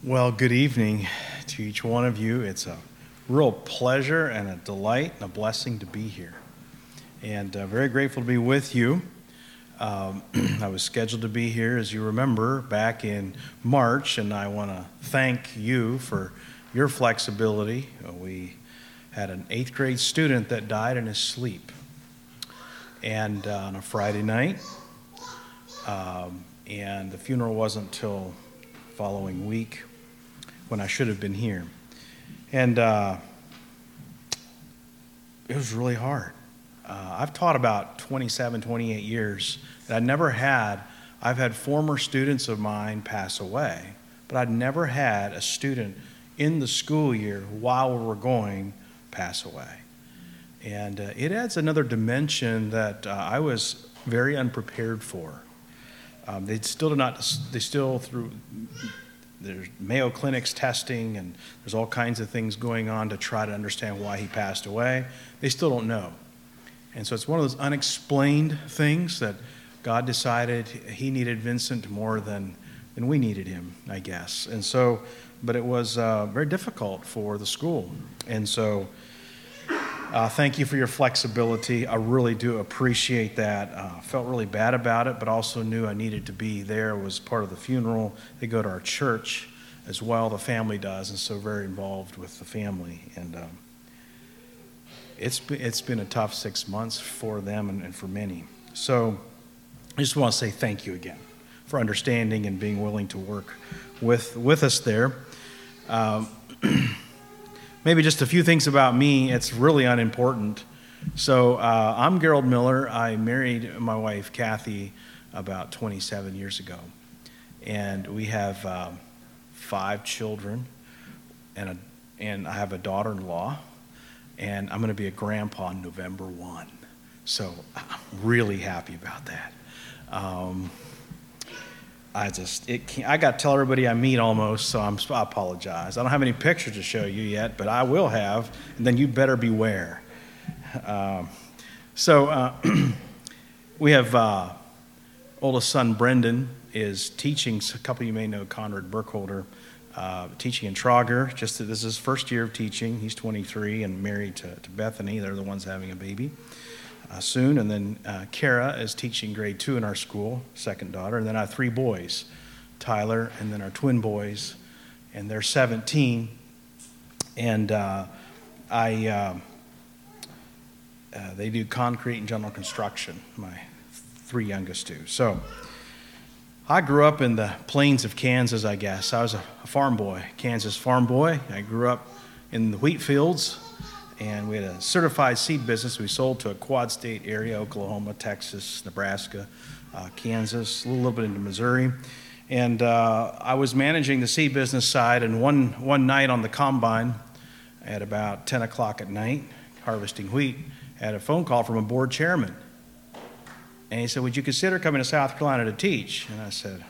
Well, good evening to each one of you. It's a real pleasure and a delight and a blessing to be here. And very grateful to be with you. I was scheduled to be here, as you remember, back in March, and I want to thank you for your flexibility. We had an 8th grade student that died in his sleep, and on a Friday night, and the funeral wasn't till following week when I should have been here. And it was really hard. I've taught about 27, 28 years, and I've had former students of mine pass away, but I'd never had a student in the school year while we were going pass away. And it adds another dimension that I was very unprepared for. There's Mayo Clinic's testing, and there's all kinds of things going on to try to understand why he passed away. They still don't know. And so it's one of those unexplained things that God decided he needed Vincent more than we needed him, I guess. And so, but it was very difficult for the school. And so thank you for your flexibility. I really do appreciate that. Felt really bad about it, but also knew I needed to be there. It was part of the funeral. They go to our church as well. The family does, and so very involved with the family. And it's been a tough 6 months for them and for many. So I just want to say thank you again for understanding and being willing to work with us there. Maybe just a few things about me. It's really unimportant. So I'm Gerald Miller. I married my wife, Kathy, about 27 years ago. And we have 5 children, and I have a daughter-in-law, and I'm going to be a grandpa on November 1. So I'm really happy about that. I got to tell everybody I meet almost, so I apologize. I don't have any pictures to show you yet, but I will have, and then you better beware. We have oldest son Brendan is teaching. A couple of you may know Conrad Burkholder, teaching in Trauger. This is his first year of teaching. He's 23 and married to Bethany. They're the ones having a baby soon. And then Kara is teaching grade 2 in our school, second daughter. And then I have 3 boys, Tyler, and then our twin boys, and they're 17. And they do concrete and general construction, my 3 youngest do. So I grew up in the plains of Kansas, I guess. I was a farm boy, Kansas farm boy. I grew up in the wheat fields, and we had a certified seed business. We sold to a quad state area, Oklahoma, Texas, Nebraska, Kansas, a little bit into Missouri. And I was managing the seed business side, and one night on the combine at about 10 o'clock at night, harvesting wheat, I had a phone call from a board chairman. And he said, "Would you consider coming to South Carolina to teach?" And I said,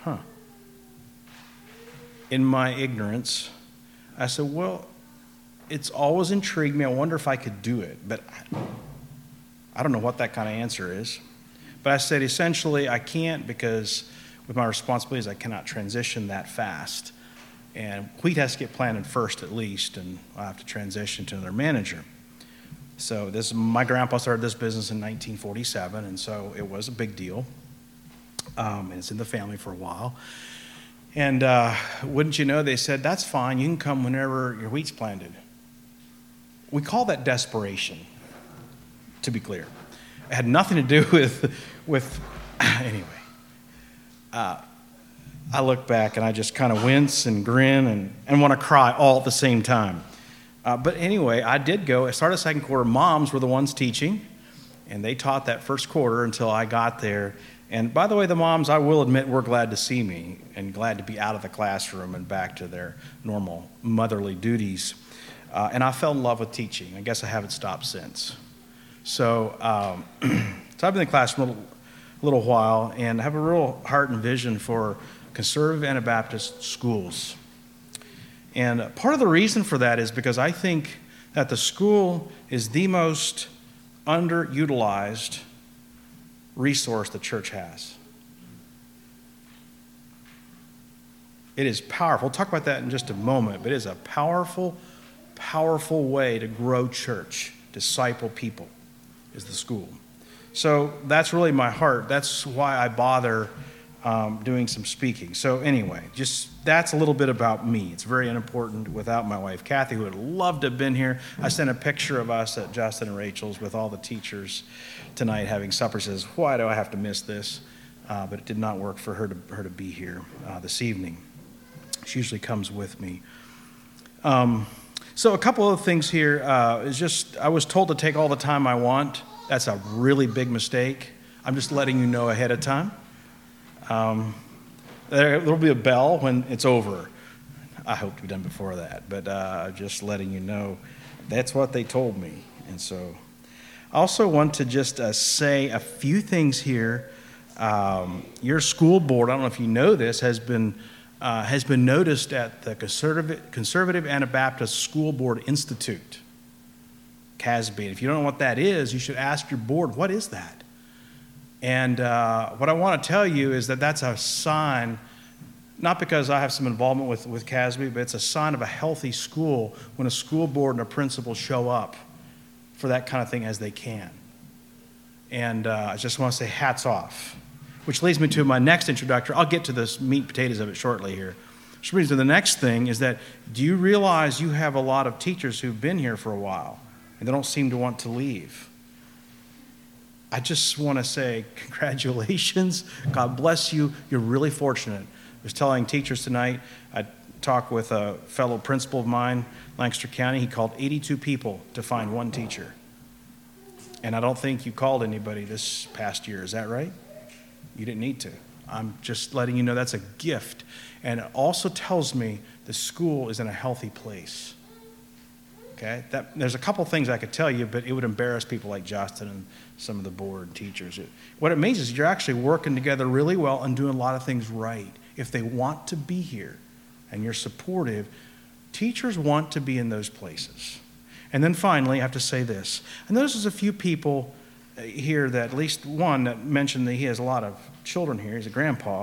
In my ignorance, I said, "Well, it's always intrigued me. I wonder if I could do it." But I don't know what that kind of answer is. But I said, essentially, I can't, because with my responsibilities, I cannot transition that fast. And wheat has to get planted first at least, and I have to transition to another manager. So my grandpa started this business in 1947, and so it was a big deal. And it's in the family for a while. And wouldn't you know, they said, "That's fine. You can come whenever your wheat's planted." We call that desperation, to be clear. It had nothing to do with anyway. I look back and I just kind of wince and grin and want to cry all at the same time. But anyway, I did go. I started second quarter. Moms were the ones teaching, and they taught that first quarter until I got there. And by the way, the moms, I will admit, were glad to see me and glad to be out of the classroom and back to their normal motherly duties. And I fell in love with teaching. I guess I haven't stopped since. So I've been in the classroom a little while, and I have a real heart and vision for conservative Anabaptist schools. And part of the reason for that is because I think that the school is the most underutilized resource the church has. It is powerful. We'll talk about that in just a moment, but it is a powerful, powerful way to grow church, disciple people, is the school. So that's really my heart. That's why I bother doing some speaking. So anyway, just that's a little bit about me. It's very unimportant without my wife, Kathy, who would love to have been here. I sent a picture of us at Justin and Rachel's with all the teachers tonight having supper. Says, why do I have to miss this? But it did not work for her to be here this evening. She usually comes with me. So a couple of things here is just I was told to take all the time I want. That's a really big mistake. I'm just letting you know ahead of time. There'll be a bell when it's over. I hope to be done before that, but just letting you know that's what they told me. And so I also want to just say a few things here. Your school board, I don't know if you know this, has been noticed at the Conservative Anabaptist School Board Institute, CASB. If you don't know what that is, you should ask your board, what is that? And what I want to tell you is that that's a sign, not because I have some involvement with CASB, but it's a sign of a healthy school when a school board and a principal show up for that kind of thing as they can. And I just want to say hats off, which leads me to my next introductory. I'll get to the meat and potatoes of it shortly here. Which brings me to the next thing is that do you realize you have a lot of teachers who've been here for a while and they don't seem to want to leave? I just want to say congratulations. God bless you. You're really fortunate. I was telling teachers tonight, I talked with a fellow principal of mine, Lancaster County. He called 82 people to find one teacher. And I don't think you called anybody this past year. Is that right? You didn't need to. I'm just letting you know that's a gift. And it also tells me the school is in a healthy place. Okay? There's a couple things I could tell you, but it would embarrass people like Justin and some of the board teachers. What it means is you're actually working together really well and doing a lot of things right. If they want to be here and you're supportive, teachers want to be in those places. And then finally, I have to say this. I notice there's a few people here that, at least one that mentioned that he has a lot of children here. He's a grandpa.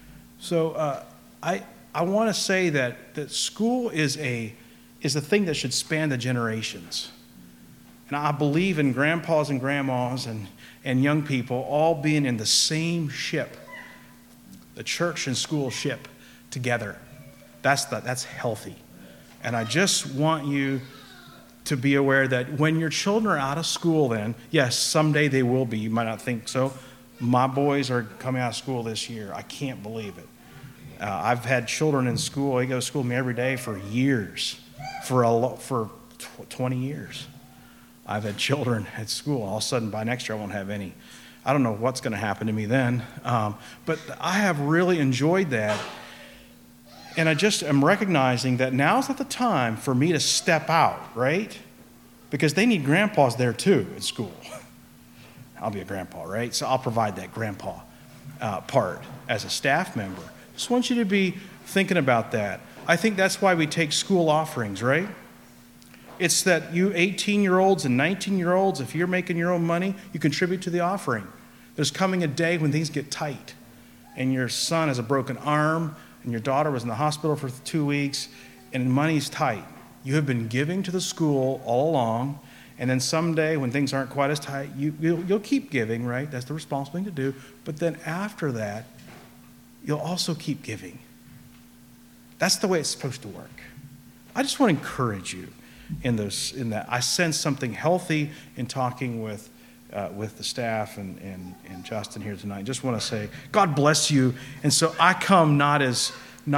So I want to say that school is a thing that should span the generations. And I believe in grandpas and grandmas and young people all being in the same ship, the church and school ship together. That's healthy. And I just want you to be aware that when your children are out of school then, yes, someday they will be. You might not think so. My boys are coming out of school this year. I can't believe it. I've had children in school. They go to school with me every day for years, for 20 years. I've had children at school. All of a sudden, by next year, I won't have any. I don't know what's going to happen to me then. But I have really enjoyed that. And I just am recognizing that now's not the time for me to step out, right? Because they need grandpas there too at school. I'll be a grandpa, right? So I'll provide that grandpa part as a staff member. Just want you to be thinking about that. I think that's why we take school offerings, right? It's that you 18-year-olds and 19-year-olds, if you're making your own money, you contribute to the offering. There's coming a day when things get tight and your son has a broken arm and your daughter was in the hospital for 2 weeks and money's tight. You have been giving to the school all along, and then someday when things aren't quite as tight, you'll keep giving, right? That's the responsible thing to do. But then after that, you'll also keep giving. That's the way it's supposed to work. I just want to encourage you in that. I sense something healthy in talking with the staff and Justin here tonight. Just want to say, God bless you. And so I come not as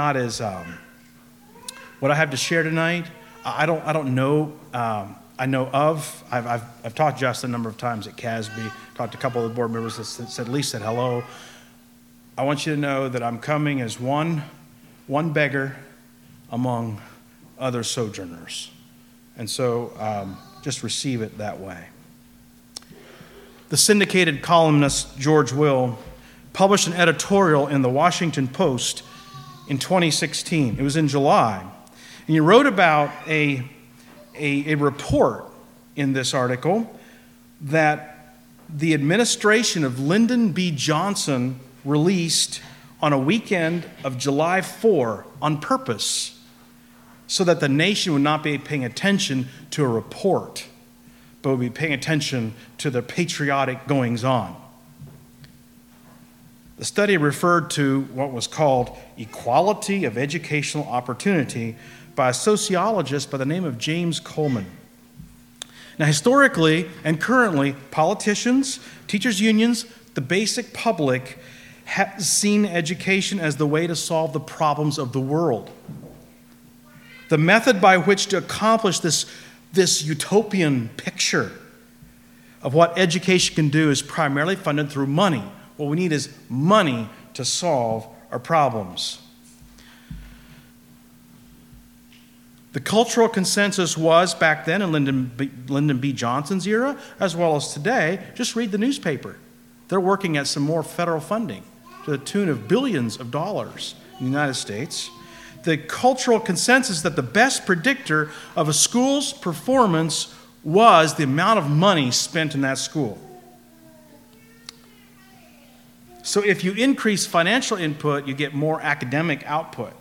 what I have to share tonight. I don't know. I know of. I've talked to Justin a number of times at CASB. Talked to a couple of the board members that at least said hello. I want you to know that I'm coming as one beggar among other sojourners. And so just receive it that way. The syndicated columnist George Will published an editorial in the Washington Post in 2016. It was in July. And he wrote about a report in this article that the administration of Lyndon B. Johnson released on a weekend of July 4 on purpose so that the nation would not be paying attention to a report, but would be paying attention to the patriotic goings-on. The study referred to what was called equality of educational opportunity by a sociologist by the name of James Coleman. Now, historically and currently, politicians, teachers' unions, the basic public have seen education as the way to solve the problems of the world. The method by which to accomplish this utopian picture of what education can do is primarily funded through money. What we need is money to solve our problems. The cultural consensus was, back then in Lyndon B. Johnson's era, as well as today, just read the newspaper. They're working at some more federal funding to the tune of billions of dollars in the United States. The cultural consensus that the best predictor of a school's performance was the amount of money spent in that school. So if you increase financial input, you get more academic output.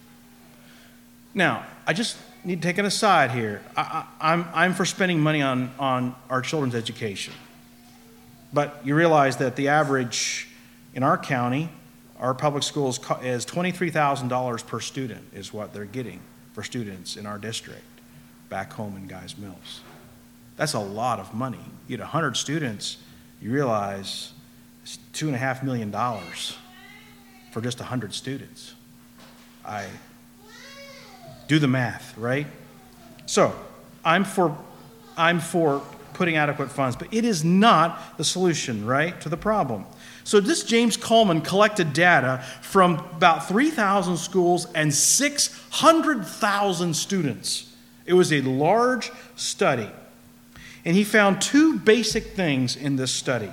Now, I just need to take an aside here. I'm for spending money on our children's education. But you realize that the average in our county, our public schools, is $23,000 per student is what they're getting for students in our district back home in Guys Mills. That's a lot of money. You get 100 students, you realize it's $2.5 million for just 100 students. I do the math, right? So I'm for putting adequate funds, but it is not the solution, right, to the problem. So this James Coleman collected data from about 3,000 schools and 600,000 students. It was a large study. And he found two basic things in this study.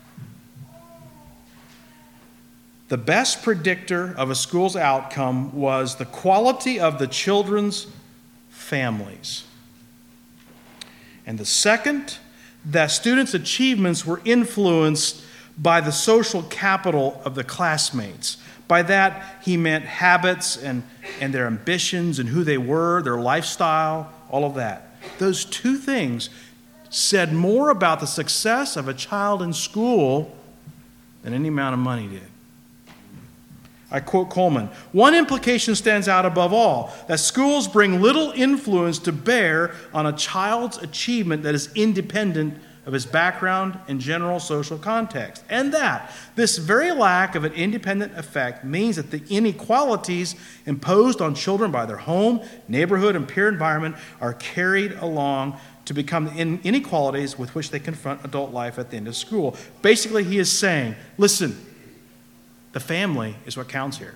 The best predictor of a school's outcome was the quality of the children's families. And the second, that students' achievements were influenced by the social capital of the classmates. By that, he meant habits and their ambitions and who they were, their lifestyle, all of that. Those two things said more about the success of a child in school than any amount of money did. I quote Coleman, "One implication stands out above all, that schools bring little influence to bear on a child's achievement that is independent of his background and general social context. And that this very lack of an independent effect means that the inequalities imposed on children by their home, neighborhood, and peer environment are carried along to become the inequalities with which they confront adult life at the end of school." Basically, he is saying, listen, the family is what counts here.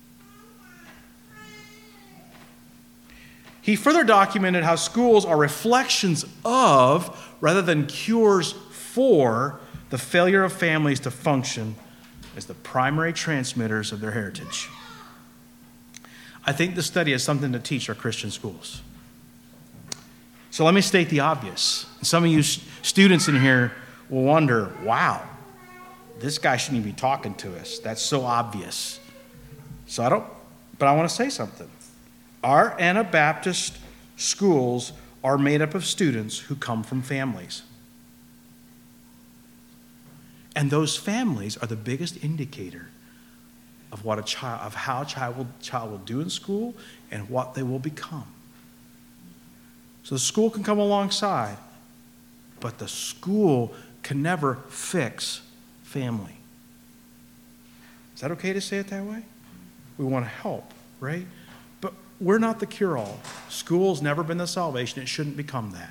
He further documented how schools are reflections of, rather than cures for, the failure of families to function as the primary transmitters of their heritage. I think this study has something to teach our Christian schools. So let me state the obvious. Some of you students in here will wonder, wow, this guy shouldn't even be talking to us. That's so obvious. But I want to say something. Our Anabaptist schools are made up of students who come from families. And those families are the biggest indicator of how a child will do in school and what they will become. So the school can come alongside, but the school can never fix family. Is that okay to say it that way? We want to help, right? But we're not the cure-all. School's never been the salvation. It shouldn't become that.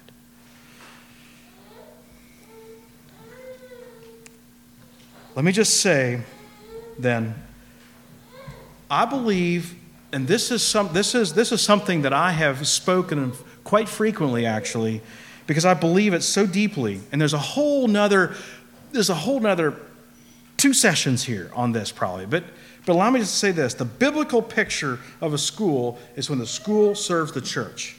Let me just say, then, I believe, and this is something that I have spoken of quite frequently, actually, because I believe it so deeply. And there's a whole nother 2 sessions here on this probably. But allow me to say this. The biblical picture of a school is when the school serves the church.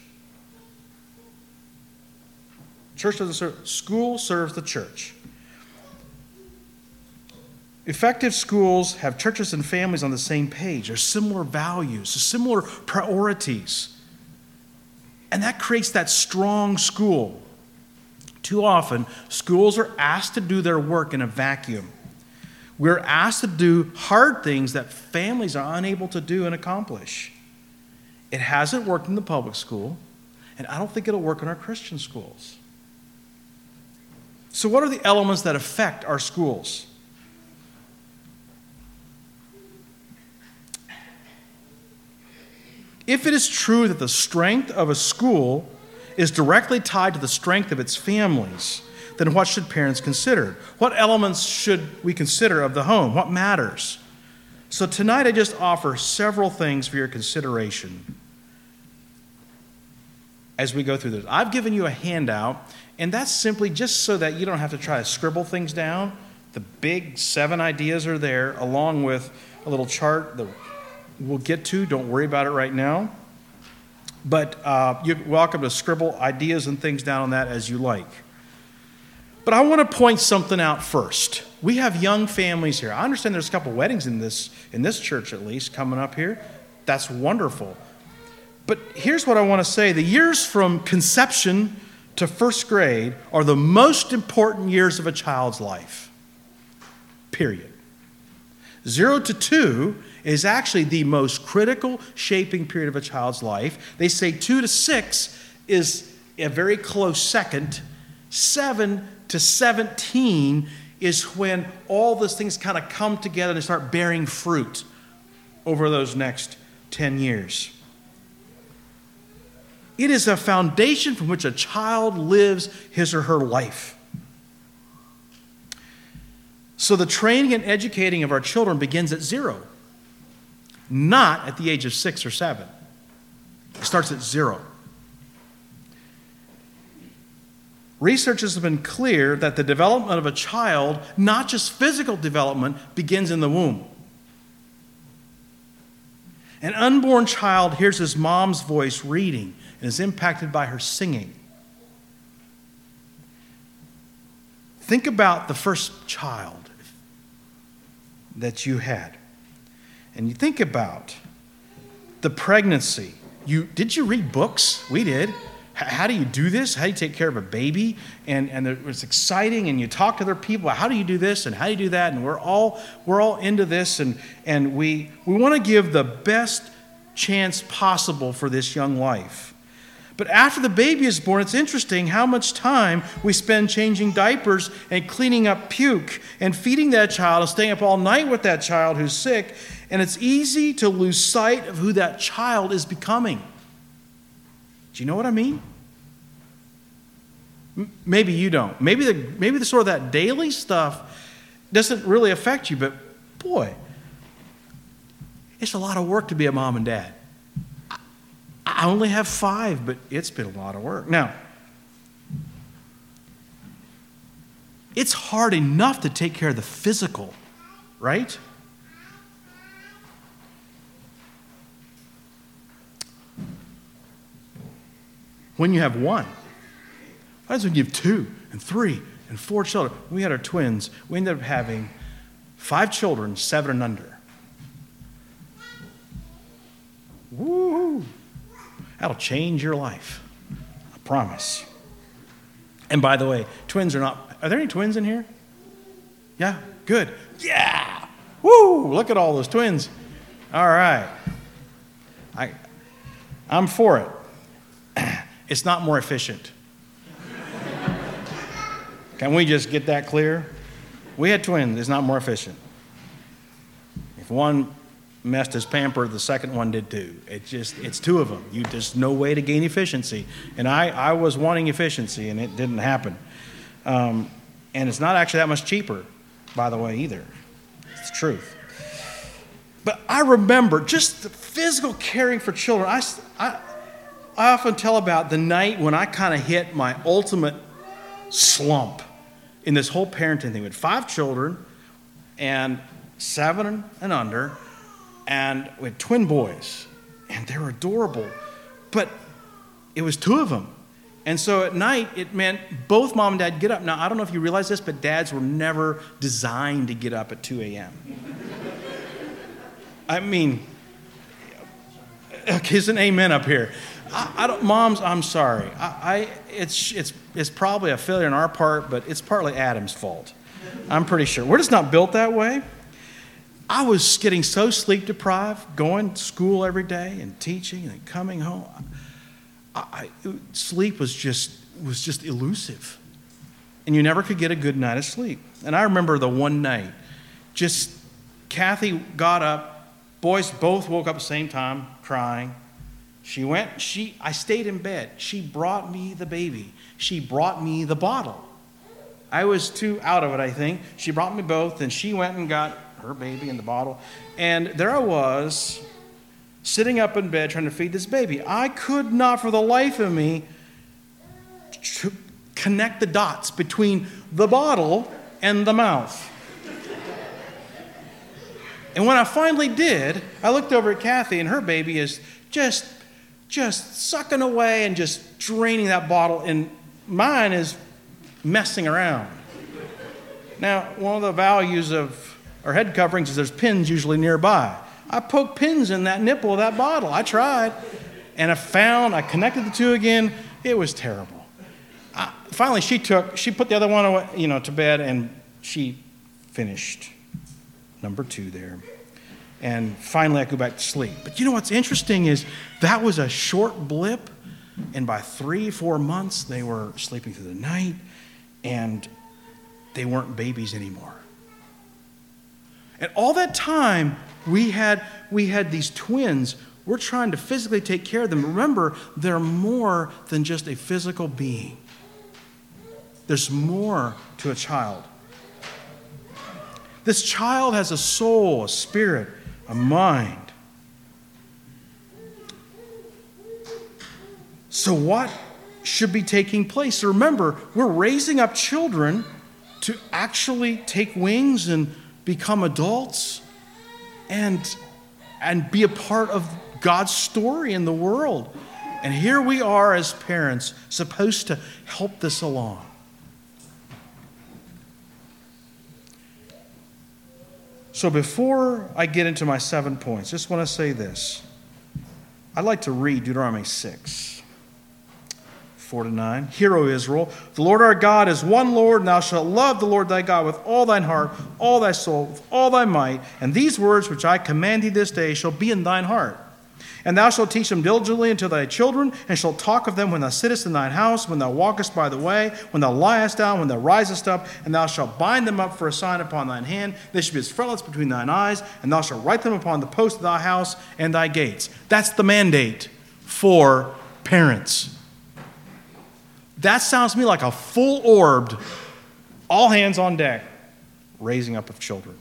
Church doesn't serve, school serves the church. Effective schools have churches and families on the same page. There's similar values, similar priorities. And that creates that strong school. Too often, schools are asked to do their work in a vacuum. We're asked to do hard things that families are unable to do and accomplish. It hasn't worked in the public school, and I don't think it'll work in our Christian schools. So what are the elements that affect our schools? If it is true that the strength of a school is directly tied to the strength of its families, then what should parents consider? What elements should we consider of the home? What matters? So tonight I just offer several things for your consideration as we go through this. I've given you a handout, and that's simply just so that you don't have to try to scribble things down. The big 7 ideas are there, along with a little chart that we'll get to. Don't worry about it right now. But you're welcome to scribble ideas and things down on that as you like. But I want to point something out first. We have young families here. I understand there's a couple weddings in this church at least coming up here. That's wonderful. But here's what I want to say. The years from conception to first grade are the most important years of a child's life. Period. 0 to 2 is actually the most critical shaping period of a child's life. They say 2 to 6 is a very close second. 7 to 17 is when all those things kind of come together and start bearing fruit over those next 10 years. It is a foundation from which a child lives his or her life. So the training and educating of our children begins at 0, not at the age of 6 or 7. It starts at 0. Researchers have been clear that the development of a child, not just physical development, begins in the womb. An unborn child hears his mom's voice reading and is impacted by her singing. Think about the first child that you had. And you think about the pregnancy. Did you read books? We did. How do you do this? How do you take care of a baby? And it was exciting, and you talk to other people. How do you do this and how do you do that? And we're all into this, and we want to give the best chance possible for this young life. But after the baby is born, it's interesting how much time we spend changing diapers and cleaning up puke and feeding that child and staying up all night with that child who's sick. And it's easy to lose sight of who that child is becoming. Do you know what I mean? Maybe you don't. Maybe the sort of that daily stuff doesn't really affect you, but boy, it's a lot of work to be a mom and dad. I only have 5, but it's been a lot of work. Now, it's hard enough to take care of the physical, right? When you have 1. What happens when you have 2 and 3 and 4 children? We had our twins. We ended up having 5 children, 7 and under. Woo! That'll change your life. I promise. And by the way, twins are there any twins in here? Yeah? Good. Yeah! Woo! Look at all those twins. All right. I'm for it. It's not more efficient. Can we just get that clear? We had twins. It's not more efficient. If one messed his pamper, the second one did too. It's 2 of them. There's no way to gain efficiency. And I was wanting efficiency, and it didn't happen. And it's not actually that much cheaper, by the way, either. It's the truth. But I remember just the physical caring for children. I often tell about the night when I kind of hit my ultimate slump in this whole parenting thing. We had 5 children and 7 and under, and we had twin boys, and they were adorable. But it was 2 of them, And so at night, it meant both mom and dad get up. Now, I don't know if you realize this, but dads were never designed to get up at 2 a.m. I mean, okay, there's an amen up here. I don't, moms, I'm sorry. It's probably a failure on our part, but it's partly Adam's fault. I'm pretty sure. We're just not built that way. I was getting so sleep deprived, going to school every day and teaching and coming home. Sleep was just elusive. And you never could get a good night of sleep. And I remember the one night, just Kathy got up, boys both woke up at the same time, crying. I stayed in bed. She brought me the baby. She brought me the bottle. I was too out of it, I think. She brought me both, and she went and got her baby and the bottle. And there I was, sitting up in bed trying to feed this baby. I could not for the life of me connect the dots between the bottle and the mouth. And when I finally did, I looked over at Kathy, and her baby is just sucking away and just draining that bottle, and mine is messing around. Now, one of the values of our head coverings is there's pins usually nearby. I poked pins in that nipple of that bottle. I tried, and I connected the two again. It was terrible. Finally, she put the other one away, to bed, and she finished number 2 there. And finally, I go back to sleep. But you know what's interesting is that was a short blip, and by 3-4 months, they were sleeping through the night, and they weren't babies anymore. And all that time, we had these twins. We're trying to physically take care of them. Remember, they're more than just a physical being. There's more to a child. This child has a soul, a spirit, a mind. So what should be taking place? Remember, we're raising up children to actually take wings and become adults and be a part of God's story in the world. And here we are as parents supposed to help this along. So before I get into my 7 points, just want to say this. I'd like to read Deuteronomy 6, 4-9. Hear, O Israel, the Lord our God is one Lord, and thou shalt love the Lord thy God with all thine heart, all thy soul, with all thy might. And these words which I command thee this day shall be in thine heart. And thou shalt teach them diligently unto thy children, and shalt talk of them when thou sittest in thine house, when thou walkest by the way, when thou liest down, when thou risest up, and thou shalt bind them up for a sign upon thine hand. They shall be as frontlets between thine eyes, and thou shalt write them upon the posts of thy house and thy gates. That's the mandate for parents. That sounds to me like a full-orbed, all hands on deck, raising up of children.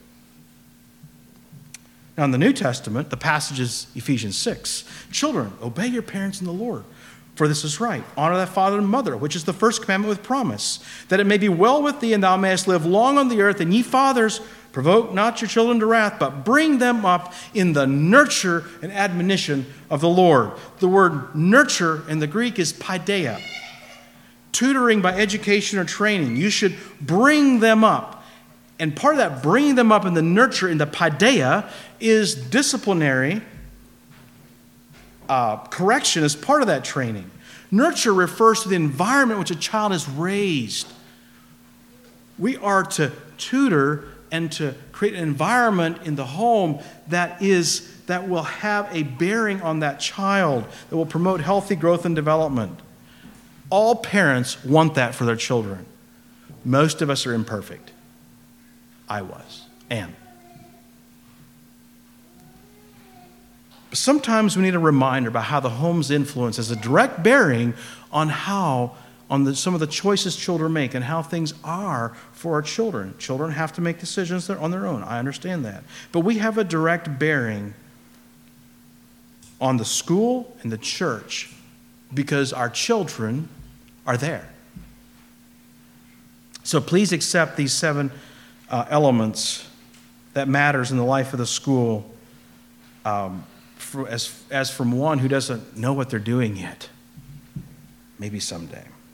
Now, in the New Testament, the passage is Ephesians 6. Children, obey your parents in the Lord, for this is right. Honor thy father and mother, which is the first commandment with promise, that it may be well with thee and thou mayest live long on the earth. And ye fathers, provoke not your children to wrath, but bring them up in the nurture and admonition of the Lord. The word nurture in the Greek is paideia. Tutoring by education or training. You should bring them up. And part of that bringing them up in the nurture, in the paideia, is disciplinary correction as part of that training. Nurture refers to the environment in which a child is raised. We are to tutor and to create an environment in the home that will have a bearing on that child, that will promote healthy growth and development. All parents want that for their children. Most of us are imperfect. I am. But sometimes we need a reminder about how the home's influence has a direct bearing on some of the choices children make and how things are for our children. Children have to make decisions on their own. I understand that. But we have a direct bearing on the school and the church because our children are there. So please accept these 7 elements that matters in the life of the school as from one who doesn't know what they're doing yet. Maybe someday.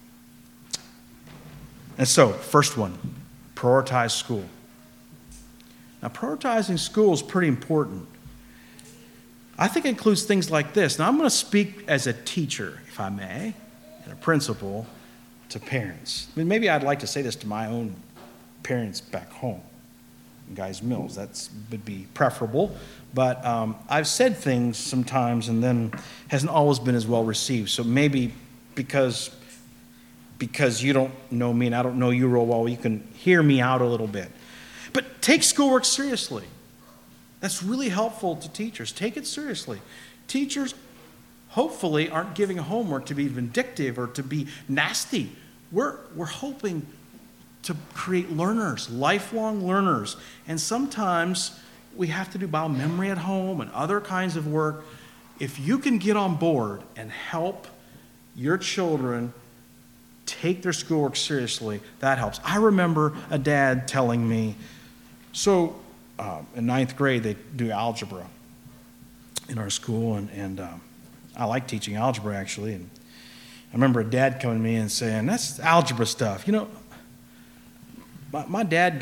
And so, first one, prioritize school. Now, prioritizing school is pretty important. I think it includes things like this. Now, I'm going to speak as a teacher, if I may, and a principal to parents. I mean, maybe I'd like to say this to my own parents back home in Guys Mills. That would be preferable. But I've said things sometimes and then hasn't always been as well received. So maybe because you don't know me and I don't know you real well, you can hear me out a little bit. But take schoolwork seriously. That's really helpful to teachers. Take it seriously. Teachers hopefully aren't giving homework to be vindictive or to be nasty. We're hoping to create learners, lifelong learners. And sometimes we have to do biomemory at home and other kinds of work. If you can get on board and help your children take their schoolwork seriously, that helps. I remember a dad telling me, so in ninth grade they do algebra in our school, and I like teaching algebra actually. And I remember a dad coming to me and saying, "That's algebra stuff. You know, my dad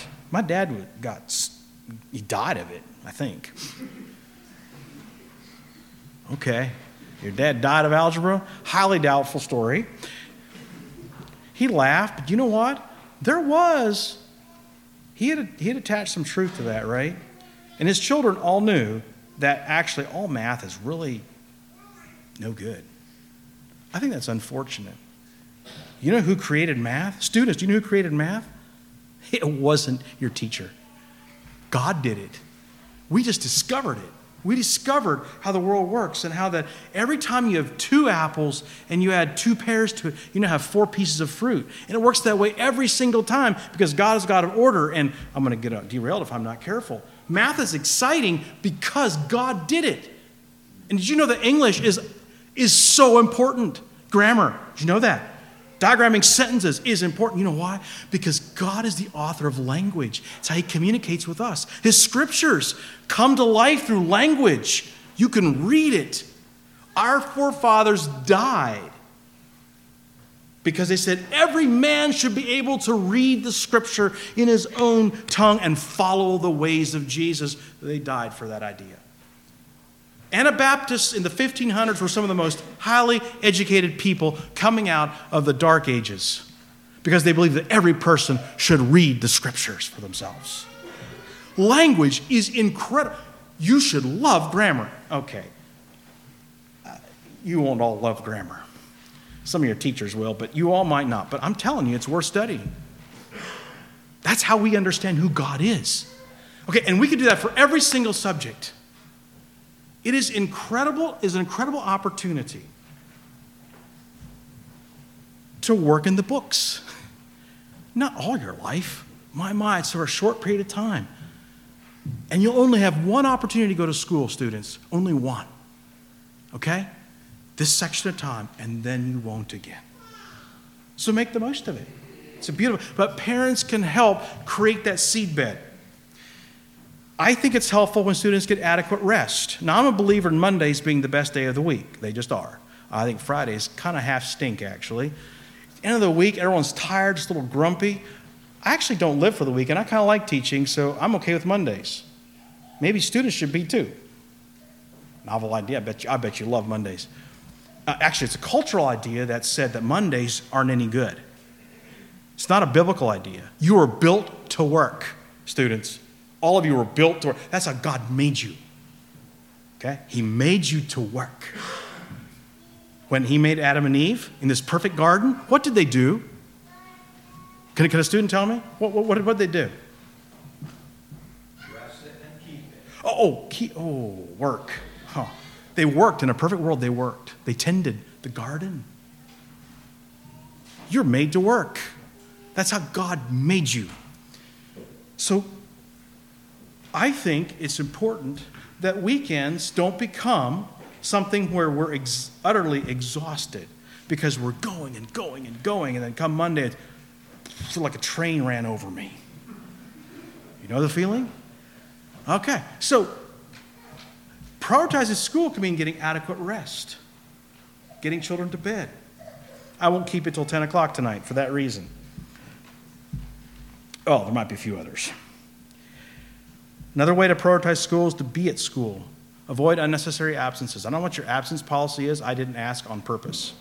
he died of it, I think." Okay, your dad died of algebra? Highly doubtful story. He laughed, but you know what? He had attached some truth to that, right? And his children all knew that actually all math is really no good. I think that's unfortunate. You know who created math? Students, do you know who created math? It wasn't your teacher. God did it. We just discovered it. We discovered how the world works and how that every time you have 2 apples and you add 2 pears to it, you now have 4 pieces of fruit. And it works that way every single time because God is God of order. And I'm going to get derailed if I'm not careful. Math is exciting because God did it. And did you know that English is so important? Grammar, did you know that? Diagramming sentences is important. You know why? Because God is the author of language. It's how he communicates with us. His scriptures come to life through language. You can read it. Our forefathers died because they said every man should be able to read the scripture in his own tongue and follow the ways of Jesus. They died for that idea. Anabaptists in the 1500s were some of the most highly educated people coming out of the Dark Ages because they believed that every person should read the scriptures for themselves. Language is incredible. You should love grammar. Okay. You won't all love grammar. Some of your teachers will, but you all might not. But I'm telling you, it's worth studying. That's how we understand who God is. Okay, and we can do that for every single subject. It is an incredible opportunity to work in the books. Not all your life. My, it's for a short period of time. And you'll only have one opportunity to go to school, students. Only one. Okay? This section of time, and then you won't again. So make the most of it. It's a beautiful, but parents can help create that seedbed. I think it's helpful when students get adequate rest. Now, I'm a believer in Mondays being the best day of the week. They just are. I think Fridays kind of half stink, actually. End of the week, everyone's tired, just a little grumpy. I actually don't live for the weekend. I kind of like teaching, so I'm okay with Mondays. Maybe students should be too. Novel idea. I bet you love Mondays. Actually, it's a cultural idea that said that Mondays aren't any good. It's not a biblical idea. You are built to work, students. All of you were built to work. That's how God made you. Okay? He made you to work. When he made Adam and Eve in this perfect garden, what did they do? Can a student tell me? What did they do? Dress it and keep it. Work. Huh. They worked. In a perfect world, they worked. They tended the garden. You're made to work. That's how God made you. So, I think it's important that weekends don't become something where we're utterly exhausted because we're going and going and going, and then come Monday, it's like a train ran over me. You know the feeling? Okay, so prioritizing school can mean getting adequate rest, getting children to bed. I won't keep it till 10 o'clock tonight for that reason. Oh, there might be a few others. Another way to prioritize school is to be at school. Avoid unnecessary absences. I don't know what your absence policy is. I didn't ask on purpose.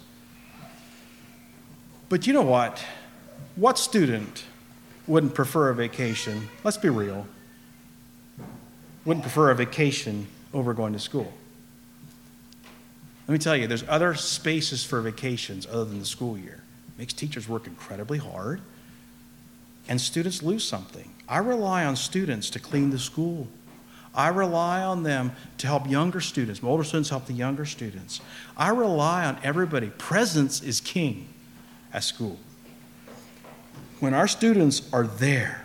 But you know what? What student wouldn't prefer a vacation? Let's be real. Wouldn't prefer a vacation over going to school. Let me tell you, there's other spaces for vacations other than the school year. It makes teachers work incredibly hard, and students lose something. I rely on students to clean the school. I rely on them to help younger students. My older students help the younger students. I rely on everybody. Presence is king at school. When our students are there,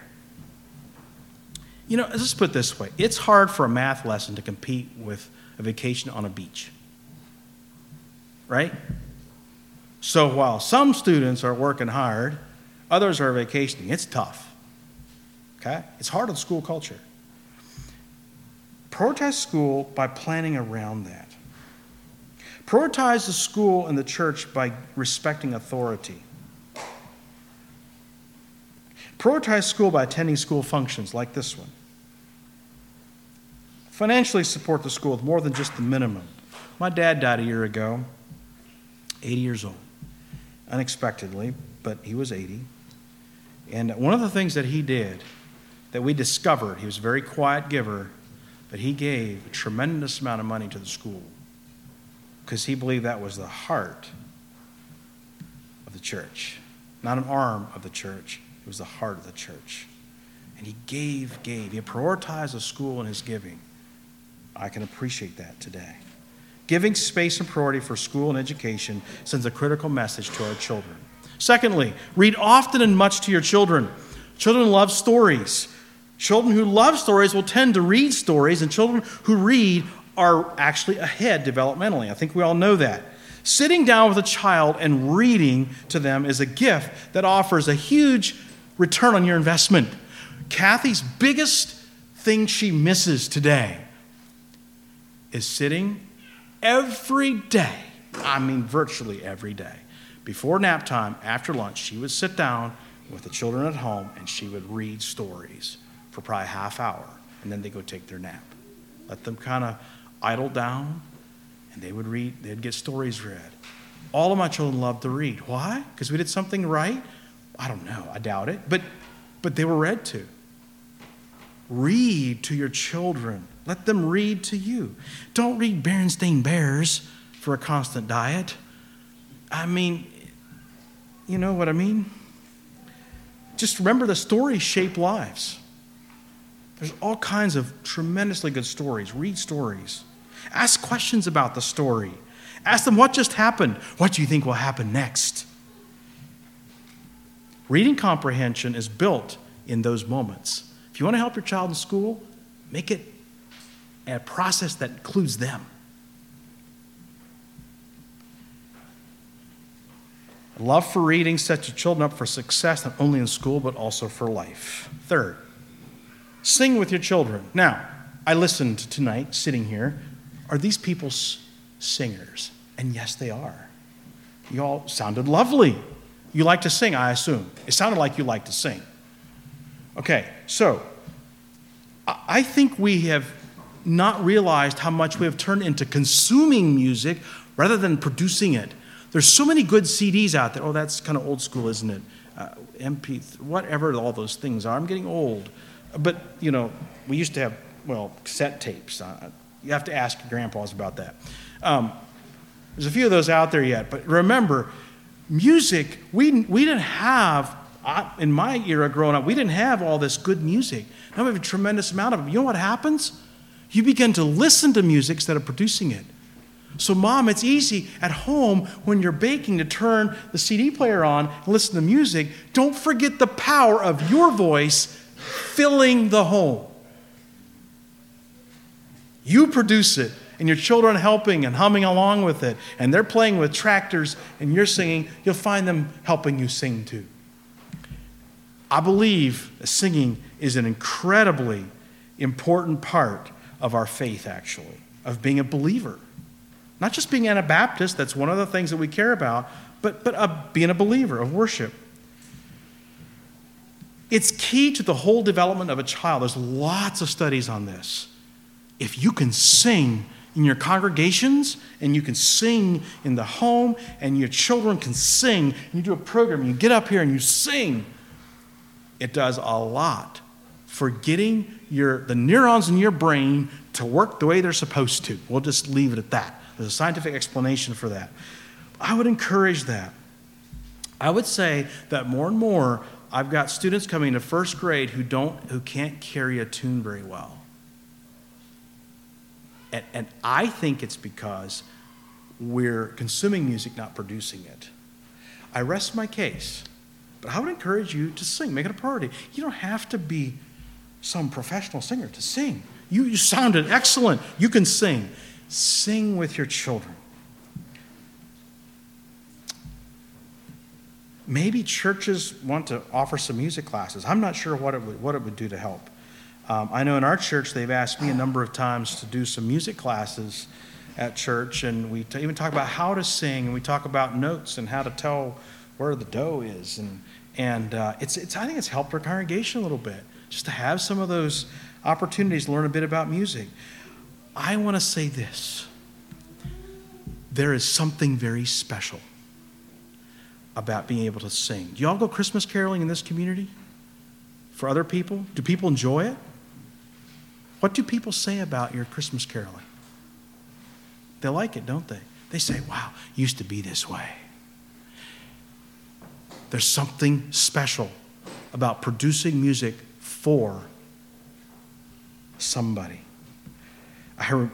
let's just put it this way. It's hard for a math lesson to compete with a vacation on a beach. Right? So while some students are working hard, others are vacationing. It's tough. Okay? It's hard on school culture. Prioritize school by planning around that. Prioritize the school and the church by respecting authority. Prioritize school by attending school functions like this one. Financially support the school with more than just the minimum. My dad died a year ago, 80 years old, unexpectedly, but he was 80. And one of the things that he did that we discovered, he was a very quiet giver, but he gave a tremendous amount of money to the school because he believed that was the heart of the church, not an arm of the church. It was the heart of the church. And he gave. He prioritized the school in his giving. I can appreciate that today. Giving space and priority for school and education sends a critical message to our children. Secondly, read often and much to your children. Children love stories. Children who love stories will tend to read stories, and children who read are actually ahead developmentally. I think we all know that. Sitting down with a child and reading to them is a gift that offers a huge return on your investment. Kathy's biggest thing she misses today is sitting every day, virtually every day, before nap time, after lunch, she would sit down with the children at home and she would read stories for probably a half hour, and then they go take their nap. Let them kind of idle down, and they would read, they'd get stories read. All of my children loved to read. Why? Because we did something right? I don't know, I doubt it, but they were read to. Read to your children. Let them read to you. Don't read Berenstain Bears for a constant diet. You know what I mean? Just remember the stories shape lives. There's all kinds of tremendously good stories. Read stories. Ask questions about the story. Ask them what just happened. What do you think will happen next? Reading comprehension is built in those moments. If you want to help your child in school, make it a process that includes them. Love for reading sets your children up for success, not only in school, but also for life. Third, sing with your children. Now, I listened tonight, sitting here. Are these people singers? And yes, they are. You all sounded lovely. You like to sing, I assume. It sounded like you like to sing. Okay, so I think we have not realized how much we have turned into consuming music rather than producing it. There's so many good CDs out there. Oh, that's kind of old school, isn't it? MP, whatever all those things are. I'm getting old. But, we used to have, cassette tapes. You have to ask your grandpas about that. There's a few of those out there yet. But remember, music, we didn't have, in my era growing up, we didn't have all this good music. Now we have a tremendous amount of it. You know what happens? You begin to listen to music instead of producing it. So, Mom, it's easy at home when you're baking to turn the CD player on and listen to music. Don't forget the power of your voice filling the home. You produce it, and your children helping and humming along with it, and they're playing with tractors, and you're singing. You'll find them helping you sing too. I believe that singing is an incredibly important part of our faith, actually, of being a believer. Not just being Anabaptist, that's one of the things that we care about, but being a believer, of worship. It's key to the whole development of a child. There's lots of studies on this. If you can sing in your congregations and you can sing in the home and your children can sing, and you do a program, you get up here and you sing, it does a lot for getting the neurons in your brain to work the way they're supposed to. We'll just leave it at that. There's a scientific explanation for that. I would encourage that. I would say that more and more, I've got students coming to first grade who can't carry a tune very well. And I think it's because we're consuming music, not producing it. I rest my case, but I would encourage you to sing. Make it a priority. You don't have to be some professional singer to sing. You sounded excellent. You can sing. Sing with your children. Maybe churches want to offer some music classes. I'm not sure what it would do to help. I know in our church they've asked me a number of times to do some music classes at church, and we even talk about how to sing, and we talk about notes and how to tell where the do is, and I think it's helped our congregation a little bit just to have some of those opportunities to learn a bit about music. I want to say this: there is something very special about being able to sing. Do y'all go Christmas caroling in this community for other people? Do people enjoy it? What do people say about your Christmas caroling? They like it, don't they? They say, wow, it used to be this way. There's something special about producing music for somebody. I heard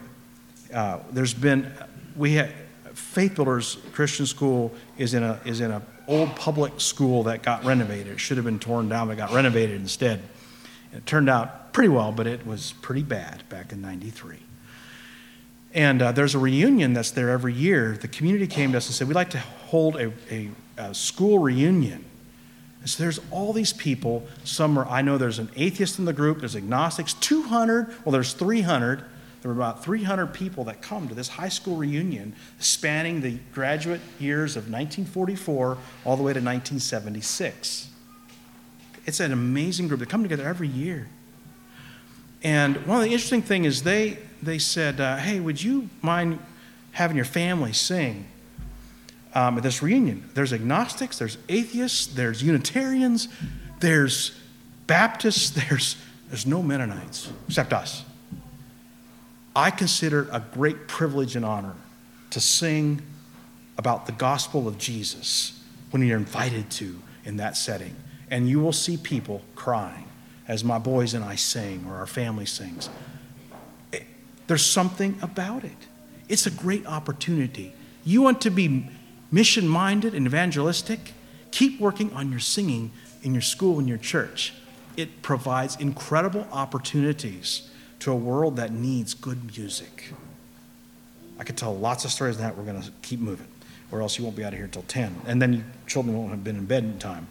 Faith Builders Christian School is in a old public school that got renovated. It should have been torn down, but got renovated instead. It turned out pretty well, but it was pretty bad back in '93. And there's a reunion that's there every year. The community came to us and said, we'd like to hold a school reunion. And so there's all these people. I know there's an atheist in the group, there's agnostics, 200, well, there's 300. There were about 300 people that come to this high school reunion spanning the graduate years of 1944 all the way to 1976. It's an amazing group. They come together every year. And one of the interesting things is they said, hey, would you mind having your family sing at this reunion? There's agnostics, there's atheists, there's Unitarians, there's Baptists, there's no Mennonites except us. I consider it a great privilege and honor to sing about the gospel of Jesus when you're invited to in that setting. And you will see people crying as my boys and I sing or our family sings. There's something about it. It's a great opportunity. You want to be mission-minded and evangelistic? Keep working on your singing in your school and your church. It provides incredible opportunities to a world that needs good music. I could tell lots of stories on that. We're going to keep moving, or else you won't be out of here till 10. And then children won't have been in bed in time.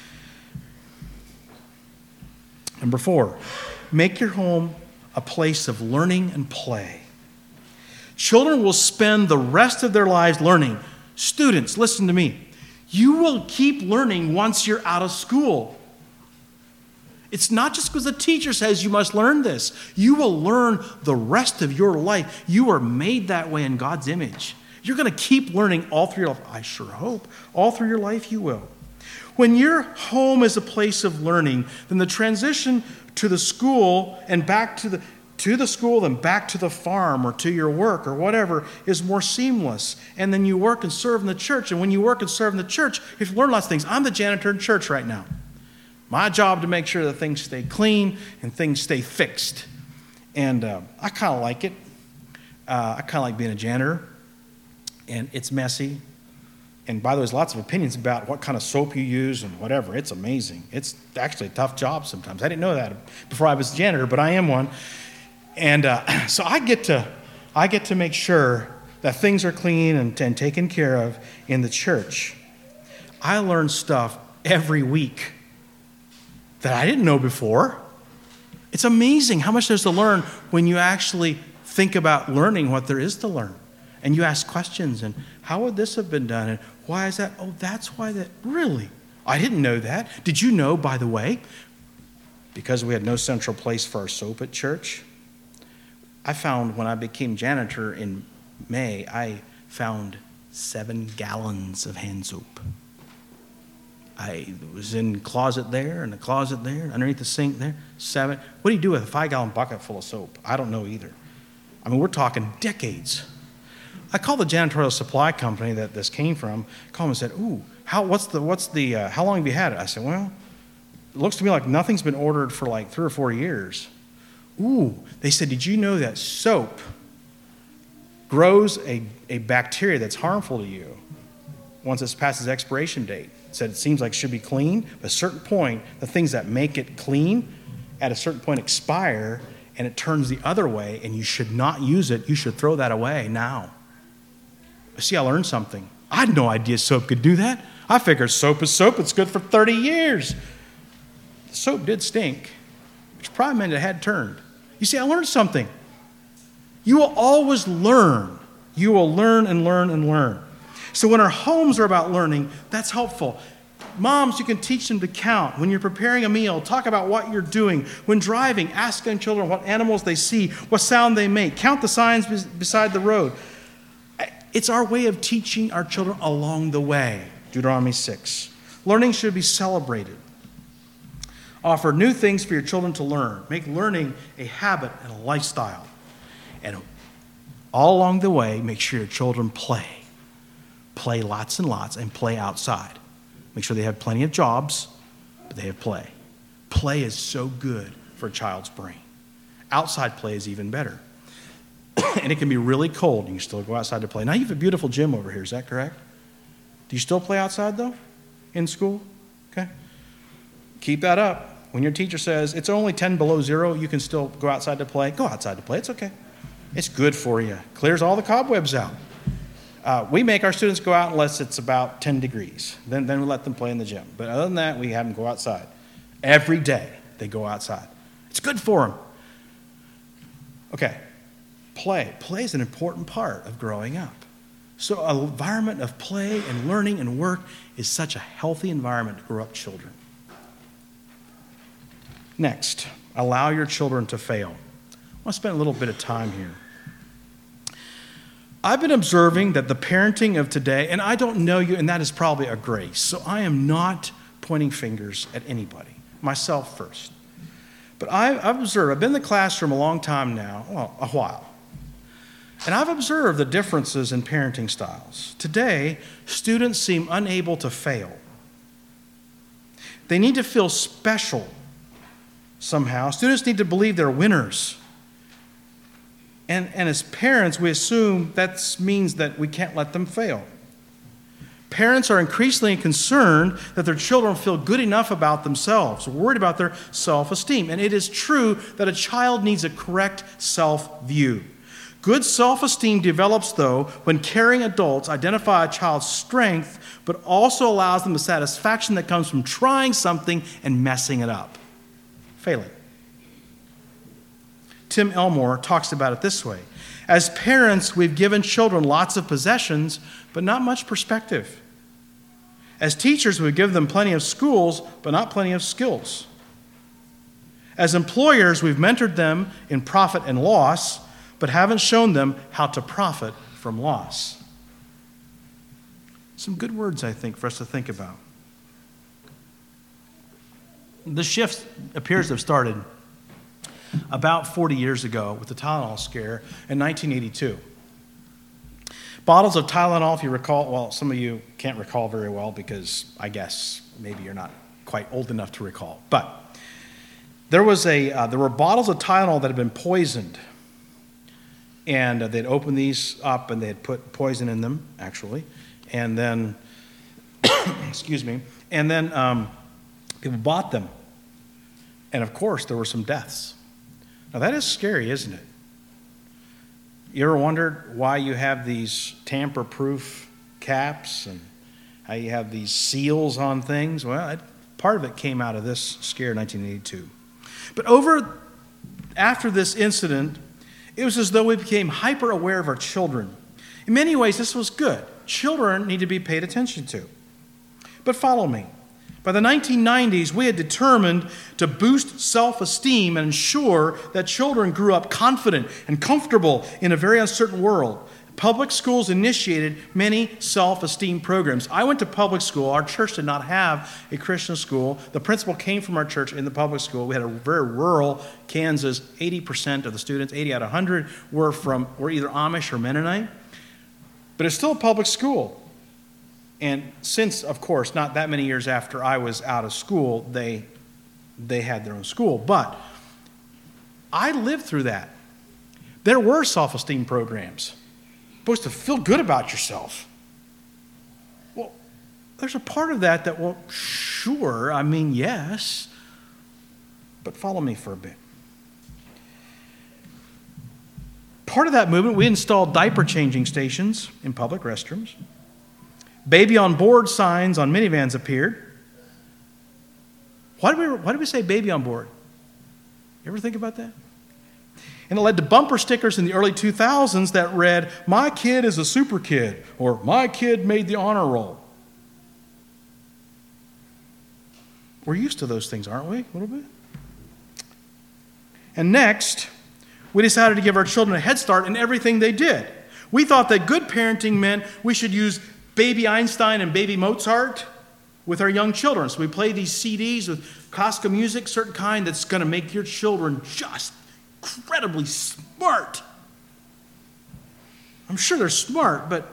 Number 4, make your home a place of learning and play. Children will spend the rest of their lives learning. Students, listen to me. You will keep learning once you're out of school. It's not just because the teacher says you must learn this. You will learn the rest of your life. You are made that way in God's image. You're going to keep learning all through your life. I sure hope. All through your life you will. When your home is a place of learning, then the transition to the school and back to the school and back to the farm or to your work or whatever is more seamless. And then you work and serve in the church. And when you work and serve in the church, you have to learn lots of things. I'm the janitor in church right now. My job to make sure that things stay clean and things stay fixed. And I kind of like it. I kind of like being a janitor. And it's messy. And by the way, there's lots of opinions about what kind of soap you use and whatever. It's amazing. It's actually a tough job sometimes. I didn't know that before I was a janitor, but I am one. And so I get to make sure that things are clean and taken care of in the church. I learn stuff every week that I didn't know before. It's amazing how much there's to learn when you actually think about learning what there is to learn. And you ask questions, and how would this have been done? And why is that? Oh, that's why that, really? I didn't know that. Did you know, by the way, because we had no central place for our soap at church, I found when I became janitor in May, I found 7 gallons of hand soap. I was in the closet there, and the closet there, underneath the sink there, 7. What do you do with a 5-gallon bucket full of soap? I don't know either. I mean, we're talking decades. I called the janitorial supply company that this came from, called them and said, ooh, how long have you had it? I said, well, it looks to me like nothing's been ordered for like 3 or 4 years. Ooh, they said, did you know that soap grows a bacteria that's harmful to you once it's past its expiration date? It said it seems like it should be clean, but at a certain point, the things that make it clean at a certain point expire, and it turns the other way, and you should not use it. You should throw that away now. See, I learned something. I had no idea soap could do that. I figured soap is soap. It's good for 30 years. The soap did stink, which probably meant it had turned. You see, I learned something. You will always learn. You will learn and learn and learn. So when our homes are about learning, that's helpful. Moms, you can teach them to count. When you're preparing a meal, talk about what you're doing. When driving, ask young children what animals they see, what sound they make. Count the signs beside the road. It's our way of teaching our children along the way. Deuteronomy 6. Learning should be celebrated. Offer new things for your children to learn. Make learning a habit and a lifestyle. And all along the way, make sure your children play. Play lots and lots and play outside. Make sure they have plenty of jobs, but they have play. Play is so good for a child's brain. Outside play is even better. And it can be really cold, and you can still go outside to play. Now you have a beautiful gym over here, is that correct? Do you still play outside, though, in school? Okay. Keep that up. When your teacher says it's only 10 below zero, you can still go outside to play. Go outside to play. It's okay. It's good for you. Clears all the cobwebs out. We make our students go out unless it's about 10 degrees. Then we let them play in the gym. But other than that, we have them go outside. Every day they go outside. It's good for them. Okay. Play. Play is an important part of growing up. So an environment of play and learning and work is such a healthy environment to grow up children. Next, allow your children to fail. I want to spend a little bit of time here. I've been observing that the parenting of today, and I don't know you, and that is probably a grace, so I am not pointing fingers at anybody, myself first. But I've observed, I've been in the classroom a long time now, well, a while, and I've observed the differences in parenting styles. Today, students seem unable to fail. They need to feel special somehow. Students need to believe they're winners. And as parents, we assume that means that we can't let them fail. Parents are increasingly concerned that their children feel good enough about themselves, worried about their self-esteem. And it is true that a child needs a correct self-view. Good self-esteem develops, though, when caring adults identify a child's strength, but also allows them the satisfaction that comes from trying something and messing it up, failing. Tim Elmore talks about it this way. As parents, we've given children lots of possessions, but not much perspective. As teachers, we give them plenty of schools, but not plenty of skills. As employers, we've mentored them in profit and loss, but haven't shown them how to profit from loss. Some good words, I think, for us to think about. The shift appears to have started about 40 years ago with the Tylenol scare in 1982. Bottles of Tylenol, if you recall, well, some of you can't recall very well because I guess maybe you're not quite old enough to recall. But there were bottles of Tylenol that had been poisoned. And they'd open these up and they'd put poison in them, actually. And then, excuse me, and then people bought them. And of course, there were some deaths. Now that is scary, isn't it? You ever wondered why you have these tamper-proof caps and how you have these seals on things? Well, part of it came out of this scare in 1982. But after this incident, it was as though we became hyper-aware of our children. In many ways, this was good. Children need to be paid attention to. But follow me. By the 1990s, we had determined to boost self-esteem and ensure that children grew up confident and comfortable in a very uncertain world. Public schools initiated many self-esteem programs. I went to public school. Our church did not have a Christian school. The principal came from our church in the public school. We had a very rural Kansas. 80% of the students, 80 out of 100, were either Amish or Mennonite. But it's still a public school. And since, of course, not that many years after I was out of school, they had their own school. But I lived through that. There were self-esteem programs. You're supposed to feel good about yourself. Well, there's a part of that, well, sure, yes. But follow me for a bit. Part of that movement, we installed diaper changing stations in public restrooms. Baby on board signs on minivans appeared. Why did we say baby on board? You ever think about that? And it led to bumper stickers in the early 2000s that read, "My kid is a super kid," or "My kid made the honor roll." We're used to those things, aren't we? A little bit. And next, we decided to give our children a head start in everything they did. We thought that good parenting meant we should use Baby Einstein and Baby Mozart with our young children. So we play these CDs with classical music, certain kind that's going to make your children just incredibly smart. I'm sure they're smart, but...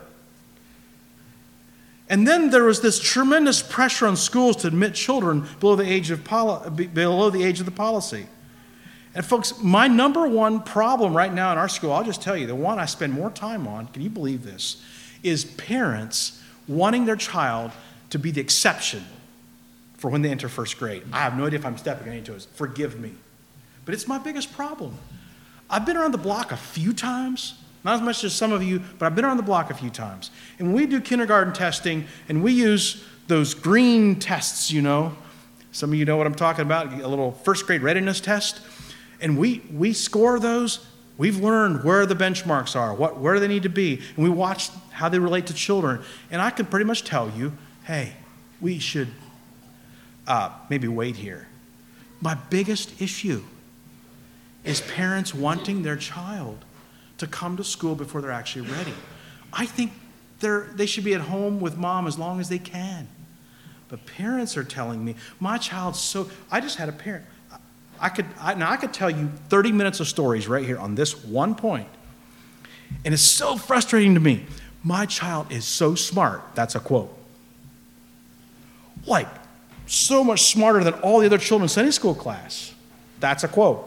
And then there was this tremendous pressure on schools to admit children below the age of the policy. And folks, my number one problem right now in our school, I'll just tell you, the one I spend more time on, can you believe this, is parents wanting their child to be the exception for when they enter first grade. I have no idea if I'm stepping into it. Forgive me. But it's my biggest problem. I've been around the block a few times, not as much as some of you, but I've been around the block a few times. And when we do kindergarten testing, and we use those green tests, some of you know what I'm talking about, a little first grade readiness test, and we score those. We've learned where the benchmarks are, where they need to be, and we watch how they relate to children. And I can pretty much tell you, hey, we should maybe wait here. My biggest issue is parents wanting their child to come to school before they're actually ready. I think they should be at home with mom as long as they can. But parents are telling me, my child's so... I just had a parent... I could tell you 30 minutes of stories right here on this one point. And it's so frustrating to me. My child is so smart. That's a quote. Like, so much smarter than all the other children in Sunday school class. That's a quote.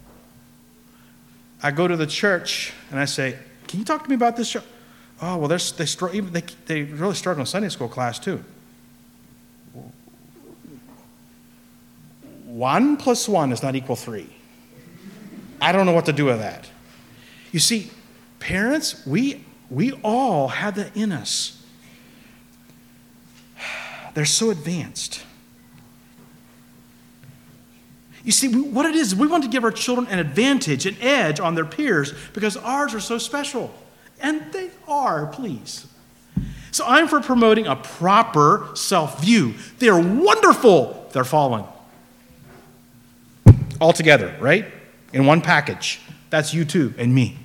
I go to the church and I say, "Can you talk to me about this?" "Oh, well, they really struggle in Sunday school class too." 1 + 1 is not equal 3. I don't know what to do with that. You see, parents, we all have that in us. They're so advanced. You see, what it is, we want to give our children an advantage, an edge on their peers because ours are so special. And they are, please. So I'm for promoting a proper self-view. They are wonderful. They're fallen. All together, right? In one package. That's you too and me.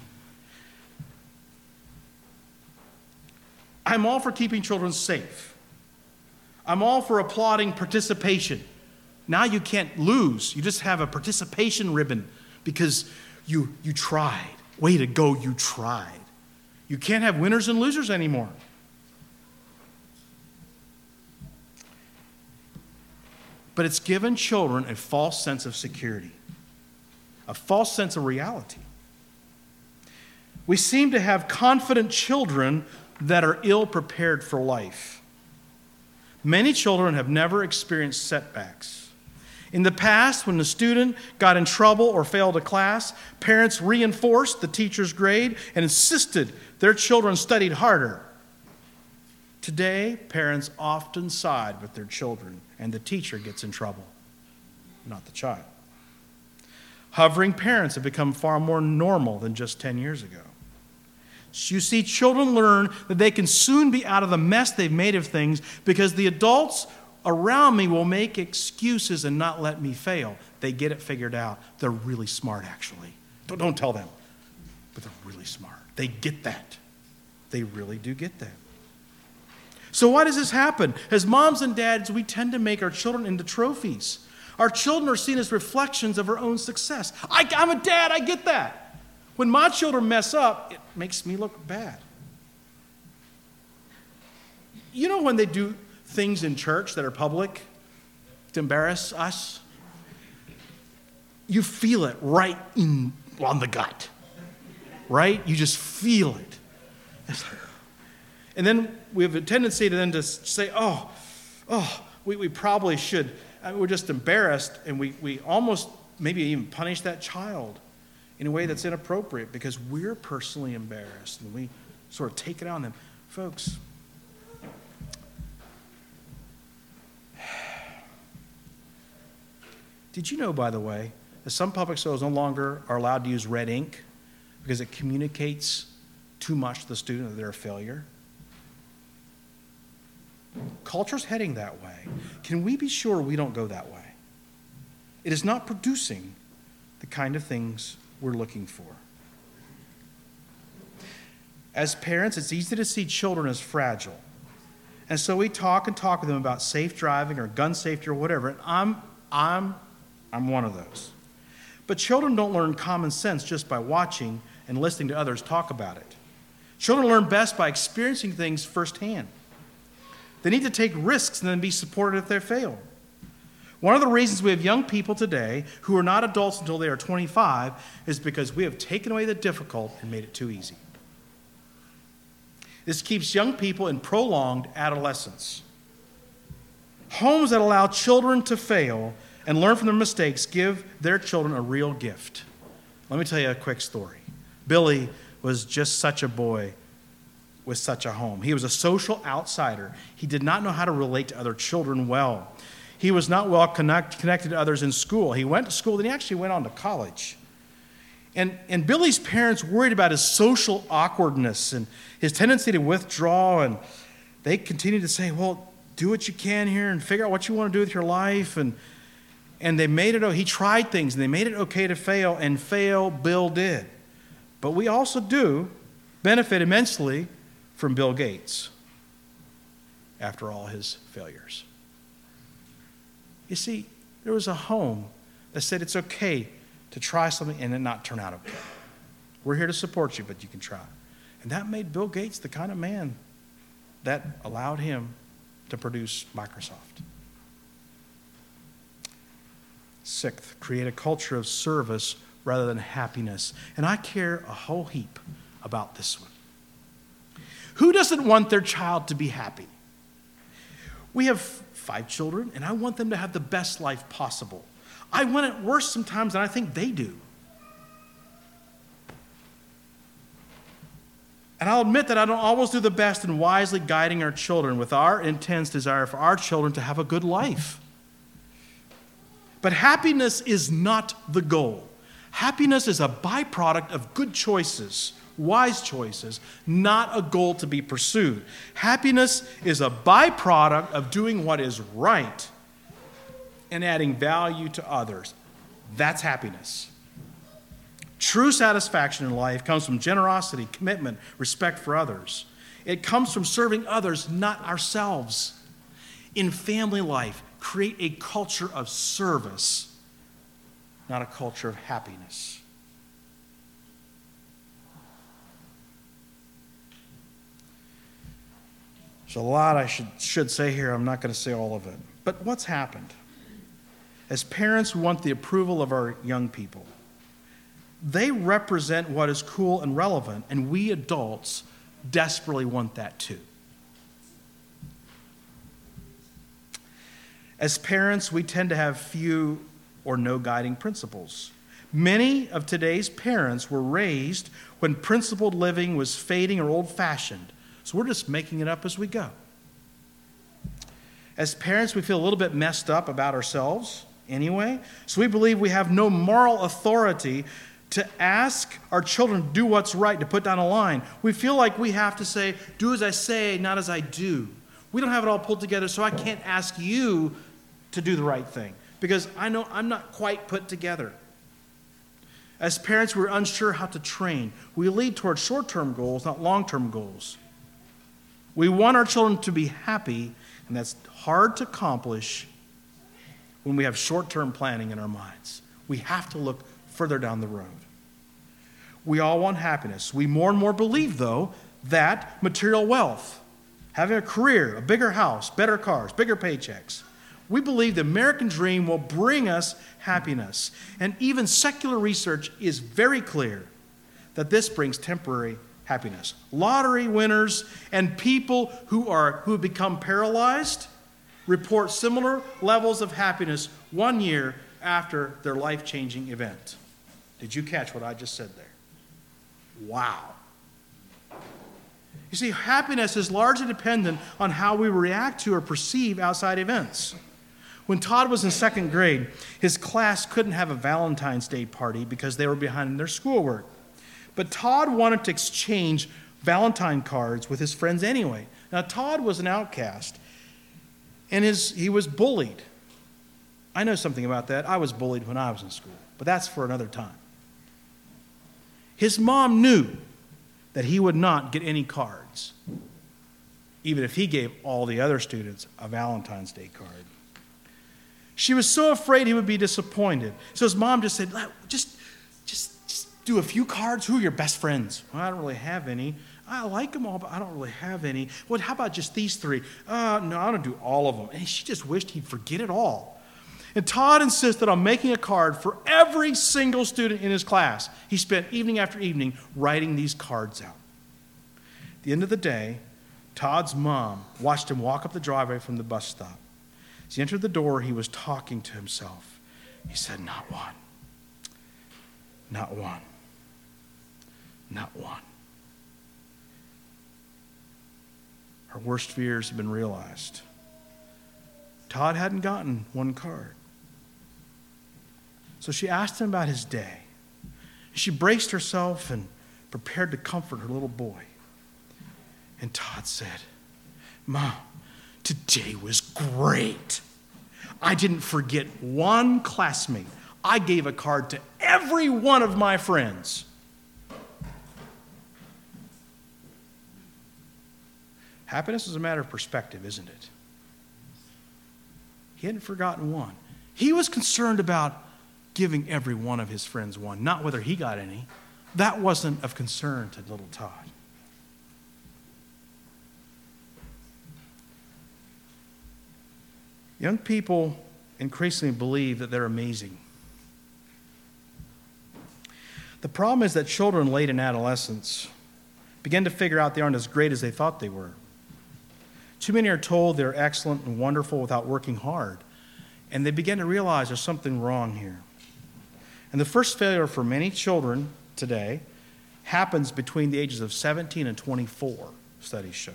I'm all for keeping children safe. I'm all for applauding participation. Now you can't lose. You just have a participation ribbon because you tried. Way to go, you tried. You can't have winners and losers anymore. But it's given children a false sense of security, a false sense of reality. We seem to have confident children that are ill-prepared for life. Many children have never experienced setbacks. In the past, when the student got in trouble or failed a class, parents reinforced the teacher's grade and insisted their children studied harder. Today, parents often side with their children, and the teacher gets in trouble, not the child. Hovering parents have become far more normal than just 10 years ago. So you see, children learn that they can soon be out of the mess they've made of things because the adults around me will make excuses and not let me fail. They get it figured out. They're really smart, actually. Don't tell them, but they're really smart. They get that. They really do get that. So why does this happen? As moms and dads, we tend to make our children into trophies. Our children are seen as reflections of our own success. I'm a dad, I get that. When my children mess up, it makes me look bad. You know when they do things in church that are public to embarrass us? You feel it right on the gut, right? You just feel it. And then we have a tendency to say, we probably should. We're just embarrassed, and we almost maybe even punish that child in a way that's inappropriate because we're personally embarrassed, and we sort of take it on them. Folks, did you know, by the way, that some public schools no longer are allowed to use red ink because it communicates too much to the student that they're a failure? Culture's heading that way. Can we be sure we don't go that way? It is not producing the kind of things we're looking for. As parents, it's easy to see children as fragile. And so we talk with them about safe driving or gun safety or whatever. And I'm one of those. But children don't learn common sense just by watching and listening to others talk about it. Children learn best by experiencing things firsthand. They need to take risks and then be supported if they fail. One of the reasons we have young people today who are not adults until they are 25 is because we have taken away the difficult and made it too easy. This keeps young people in prolonged adolescence. Homes that allow children to fail and learn from their mistakes give their children a real gift. Let me tell you a quick story. Billy was just such a boy with such a home. He was a social outsider. He did not know how to relate to other children well. He was not well connected to others in school. He went to school, then he actually went on to college. And Billy's parents worried about his social awkwardness and his tendency to withdraw, and they continued to say, well, do what you can here and figure out what you want to do with your life. And they made it, he tried things, and they made it okay to fail, and fail Bill did. But we also do benefit immensely from Bill Gates after all his failures. You see, there was a home that said it's okay to try something and it not turn out okay. We're here to support you, but you can try. And that made Bill Gates the kind of man that allowed him to produce Microsoft. Sixth, create a culture of service rather than happiness. And I care a whole heap about this one. Who doesn't want their child to be happy? We have 5 children, and I want them to have the best life possible. I want it worse sometimes than I think they do. And I'll admit that I don't always do the best in wisely guiding our children with our intense desire for our children to have a good life. But happiness is not the goal. Happiness is a byproduct of good choices, wise choices, not a goal to be pursued. Happiness is a byproduct of doing what is right and adding value to others. That's happiness. True satisfaction in life comes from generosity, commitment, respect for others. It comes from serving others, not ourselves. In family life, create a culture of service, not a culture of happiness. There's a lot I should say here. I'm not going to say all of it. But what's happened? As parents, we want the approval of our young people. They represent what is cool and relevant, and we adults desperately want that too. As parents, we tend to have few or no guiding principles. Many of today's parents were raised when principled living was fading or old-fashioned. So we're just making it up as we go. As parents, we feel a little bit messed up about ourselves anyway. So we believe we have no moral authority to ask our children to do what's right, to put down a line. We feel like we have to say, do as I say, not as I do. We don't have it all pulled together, so I can't ask you to do the right thing because I know I'm not quite put together. As parents, we're unsure how to train. We lead towards short-term goals, not long-term goals. We want our children to be happy, and that's hard to accomplish when we have short-term planning in our minds. We have to look further down the road. We all want happiness. We more and more believe, though, that material wealth, having a career, a bigger house, better cars, bigger paychecks, we believe the American dream will bring us happiness. And even secular research is very clear that this brings temporary happiness. Lottery winners and people who have become paralyzed report similar levels of happiness 1 year after their life-changing event. Did you catch what I just said there? Wow. You see, happiness is largely dependent on how we react to or perceive outside events. When Todd was in second grade, his class couldn't have a Valentine's Day party because they were behind in their schoolwork. But Todd wanted to exchange Valentine cards with his friends anyway. Now, Todd was an outcast, and he was bullied. I know something about that. I was bullied when I was in school, but that's for another time. His mom knew that he would not get any cards, even if he gave all the other students a Valentine's Day card. She was so afraid he would be disappointed. So his mom just said, just do a few cards. Who are your best friends? Well, I don't really have any. I like them all, but I don't really have any. Well, how about just these three? No, I don't do all of them. And she just wished he'd forget it all. And Todd insisted on making a card for every single student in his class. He spent evening after evening writing these cards out. At the end of the day, Todd's mom watched him walk up the driveway from the bus stop. As he entered the door, he was talking to himself. He said, not one, not one, not one. Her worst fears had been realized. Todd hadn't gotten one card. So she asked him about his day. She braced herself and prepared to comfort her little boy. And Todd said, Mom, today was great. I didn't forget one classmate. I gave a card to every one of my friends. Happiness is a matter of perspective, isn't it? He hadn't forgotten one. He was concerned about giving every one of his friends one, not whether he got any. That wasn't of concern to little Todd. Young people increasingly believe that they're amazing. The problem is that children late in adolescence begin to figure out they aren't as great as they thought they were. Too many are told they're excellent and wonderful without working hard, and they begin to realize there's something wrong here. And the first failure for many children today happens between the ages of 17 and 24, studies show.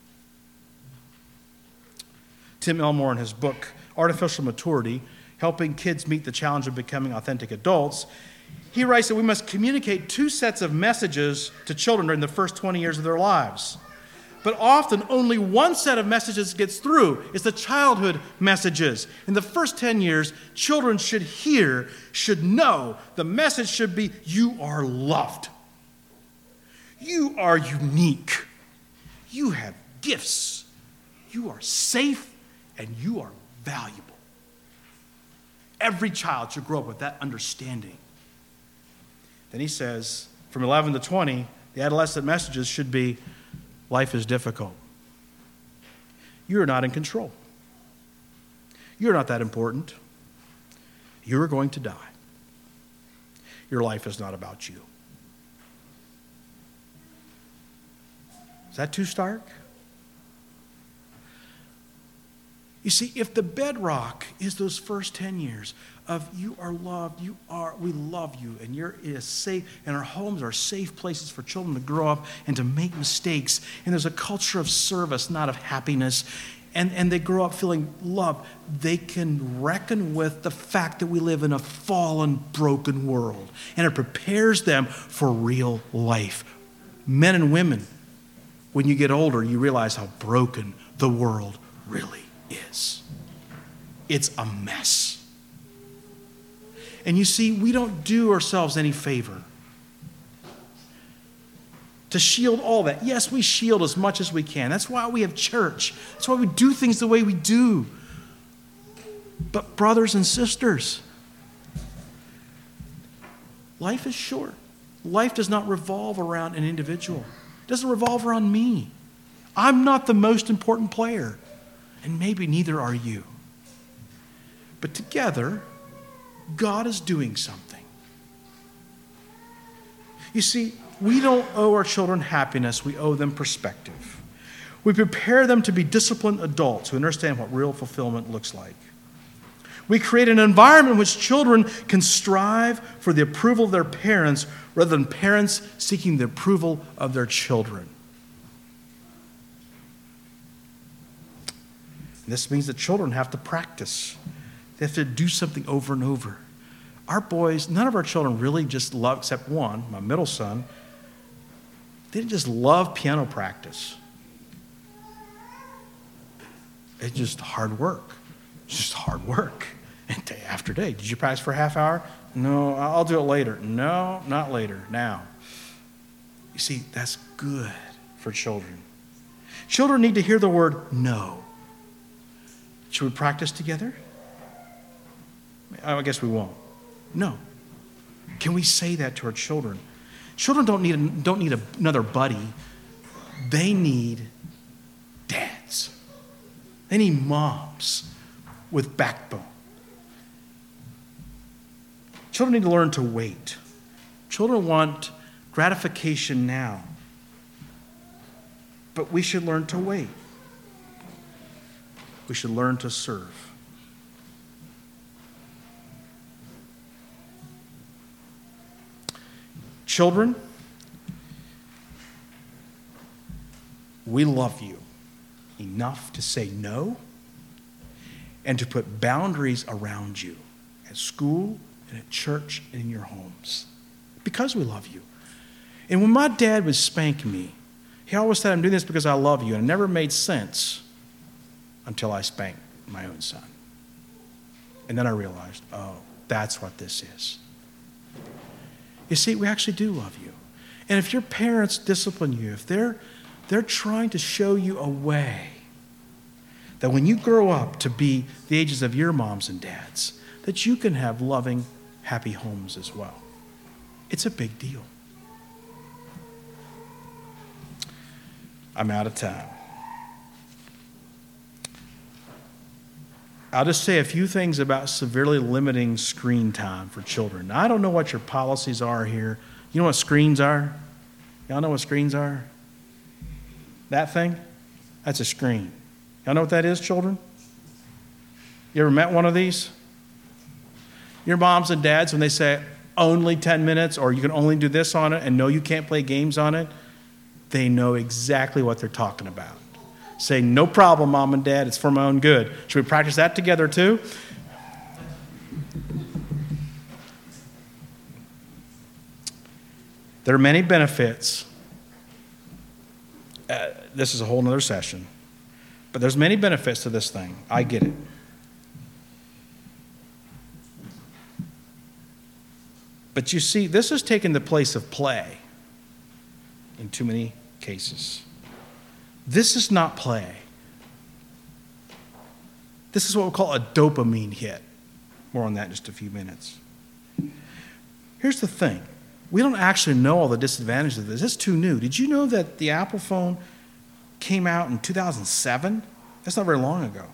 Tim Elmore, in his book, Artificial Maturity, Helping Kids Meet the Challenge of Becoming Authentic Adults, he writes that we must communicate two sets of messages to children during the first 20 years of their lives. But often only one set of messages gets through. It's the childhood messages. In the first 10 years, children should hear, should know. The message should be, you are loved. You are unique. You have gifts. You are safe, and you are valuable. Every child should grow up with that understanding. Then he says, from 11 to 20, the adolescent messages should be, life is difficult. You're not in control. You're not that important. You're going to die. Your life is not about you. Is that too stark? You see, if the bedrock is those first 10 years of you are loved, we love you, and you're safe, and our homes are safe places for children to grow up and to make mistakes, and there's a culture of service, not of happiness, and they grow up feeling loved, they can reckon with the fact that we live in a fallen, broken world, and it prepares them for real life. Men and women when you get older, you realize how broken the world really is. It's a mess. And you see, we don't do ourselves any favor to shield all that. Yes, we shield as much as we can. That's why we have church. That's why we do things the way we do. But brothers and sisters, life is short. Life does not revolve around an individual. It doesn't revolve around me. I'm not the most important player, and maybe neither are you. But together, God is doing something. You see, we don't owe our children happiness, we owe them perspective. We prepare them to be disciplined adults who understand what real fulfillment looks like. We create an environment in which children can strive for the approval of their parents rather than parents seeking the approval of their children. This means that children have to practice. They have to do something over and over. Our boys, none of our children really just love, except one, my middle son, they didn't just love piano practice. It's just hard work. It's just hard work. And day after day. Did you practice for a half hour? No, I'll do it later. No, not later, now. You see, that's good for children. Children need to hear the word no. Should we practice together? I guess we won't. No. Can we say that to our children? Children don't need another buddy. They need dads. They need moms with backbone. Children need to learn to wait. Children want gratification now. But we should learn to wait. We should learn to serve. Children, we love you enough to say no and to put boundaries around you at school and at church and in your homes because we love you. And when my dad would spank me, he always said, I'm doing this because I love you. And it never made sense until I spanked my own son. And then I realized, oh, that's what this is. You see, we actually do love you. And if your parents discipline you, if they're trying to show you a way that when you grow up to be the ages of your moms and dads, that you can have loving, happy homes as well. It's a big deal. I'm out of time. I'll just say a few things about severely limiting screen time for children. Now, I don't know what your policies are here. You know what screens are? Y'all know what screens are? That thing? That's a screen. Y'all know what that is, children? You ever met one of these? Your moms and dads, when they say only 10 minutes or you can only do this on it and no, you can't play games on it, they know exactly what they're talking about. Say, no problem, Mom and Dad, it's for my own good. Should we practice that together too? There are many benefits. This is a whole other session. But there's many benefits to this thing. I get it. But you see, this has taken the place of play in too many cases. This is not play. This is what we call a dopamine hit. More on that in just a few minutes. Here's the thing. We don't actually know all the disadvantages of this. It's too new. Did you know that the Apple phone came out in 2007? That's not very long ago.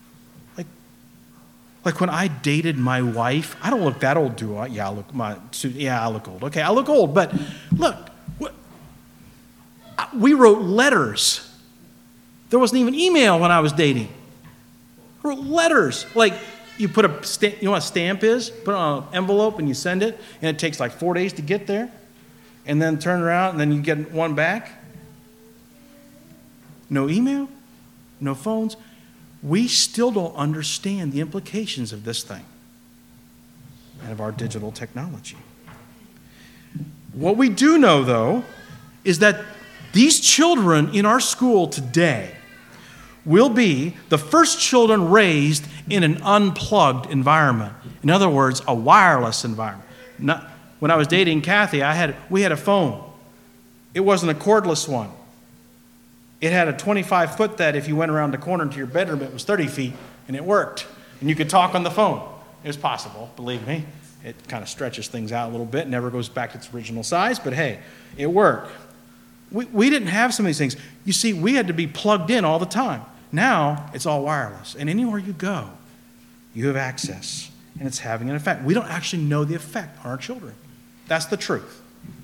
Like when I dated my wife, I don't look that old, do I? Yeah, I look old. Okay, I look old, but look, we wrote letters. There wasn't even email when I was dating. I wrote letters. Like you put a stamp, you know what a stamp is? Put it on an envelope and you send it, and it takes like 4 days to get there, and then turn around and then you get one back. No email, no phones. We still don't understand the implications of this thing and of our digital technology. What we do know, though, is that These children in our school today will be the first children raised in an unplugged environment. In other words, a wireless environment. When I was dating Kathy, we had a phone. It wasn't a cordless one. It had a 25-foot that if you went around the corner into your bedroom, it was 30 feet, and it worked. And you could talk on the phone. It was possible, believe me. It kind of stretches things out a little bit, never goes back to its original size, but hey, it worked. We didn't have some of these things. You see, we had to be plugged in all the time. Now, it's all wireless. And anywhere you go, you have access. And it's having an effect. We don't actually know the effect on our children. That's the truth.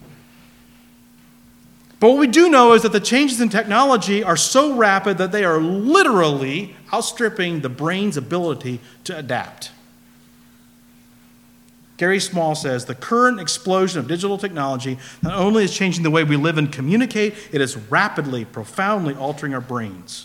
But what we do know is that the changes in technology are so rapid that they are literally outstripping the brain's ability to adapt. Gary Small says, the current explosion of digital technology not only is changing the way we live and communicate, it is rapidly, profoundly altering our brains.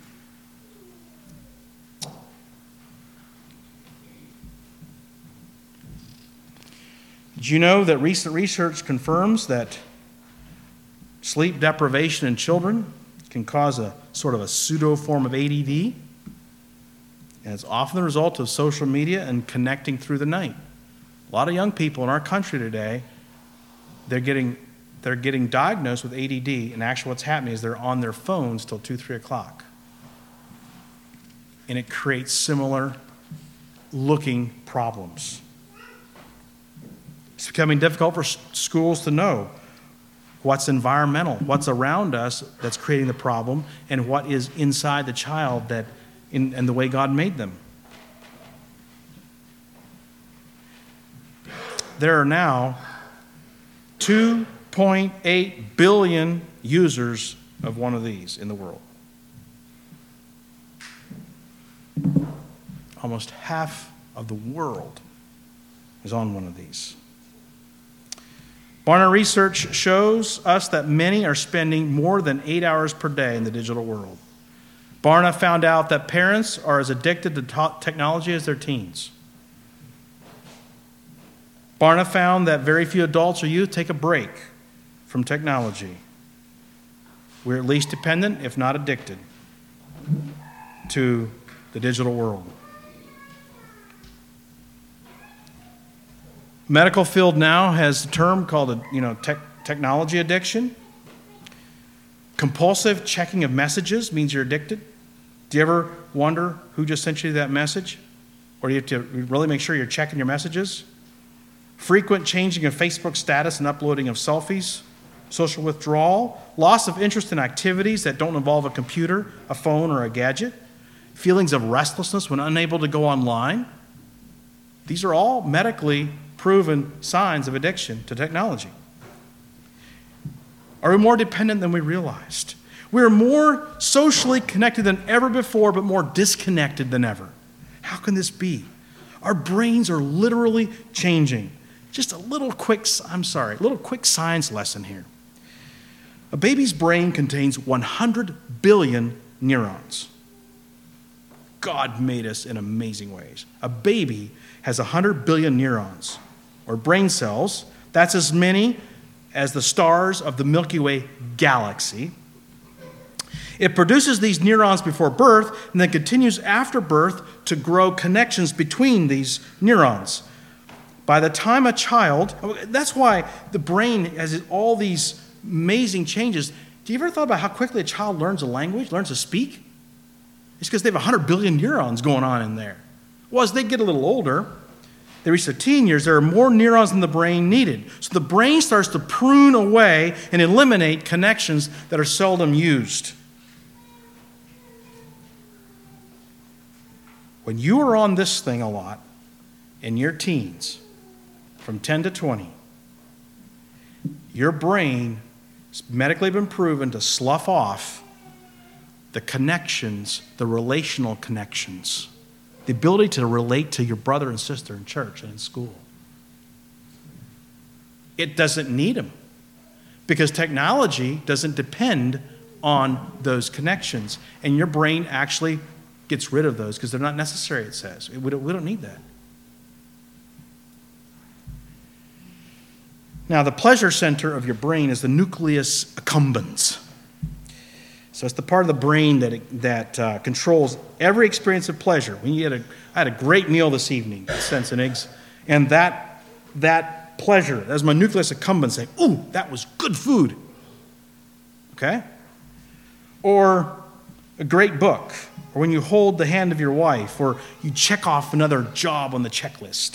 Did you know that recent research confirms that sleep deprivation in children can cause a sort of a pseudo form of ADD? And it's often the result of social media and connecting through the night. A lot of young people in our country today, they're getting diagnosed with ADD, and actually what's happening is they're on their phones till 2, 3 o'clock. And it creates similar looking problems. It's becoming difficult for schools to know what's environmental, what's around us that's creating the problem, and what is inside the child and the way God made them. There are now 2.8 billion users of one of these in the world. Almost half of the world is on one of these. Barna research shows us that many are spending more than 8 hours per day in the digital world. Barna found out that parents are as addicted to technology as their teens. Barna found that very few adults or youth take a break from technology. We're at least dependent, if not addicted, to the digital world. Medical field now has a term called technology addiction. Compulsive checking of messages means you're addicted. Do you ever wonder who just sent you that message? Or do you have to really make sure you're checking your messages? Frequent changing of Facebook status and uploading of selfies. Social withdrawal. Loss of interest in activities that don't involve a computer, a phone, or a gadget. Feelings of restlessness when unable to go online. These are all medically proven signs of addiction to technology. Are we more dependent than we realized? We're more socially connected than ever before, but more disconnected than ever. How can this be? Our brains are literally changing. Just a little quick science lesson here. A baby's brain contains 100 billion neurons. God made us in amazing ways. A baby has 100 billion neurons, or brain cells. That's as many as the stars of the Milky Way galaxy. It produces these neurons before birth and then continues after birth to grow connections between these neurons. By the time a child, that's why the brain has all these amazing changes. Do you ever thought about how quickly a child learns a language, learns to speak? It's because they have 100 billion neurons going on in there. Well, as they get a little older, they reach their teen years, there are more neurons in the brain needed. So the brain starts to prune away and eliminate connections that are seldom used. When you are on this thing a lot in your teens, from 10 to 20, your brain has medically been proven to slough off the connections, the relational connections. The ability to relate to your brother and sister in church and in school. It doesn't need them because technology doesn't depend on those connections. And your brain actually gets rid of those because they're not necessary, it says. We don't need that. Now, the pleasure center of your brain is the nucleus accumbens. So it's the part of the brain that controls every experience of pleasure. I had a great meal this evening, Sense and Eggs, and that pleasure, that was my nucleus accumbens saying, ooh, that was good food. Okay? Or a great book, or when you hold the hand of your wife, or you check off another job on the checklist.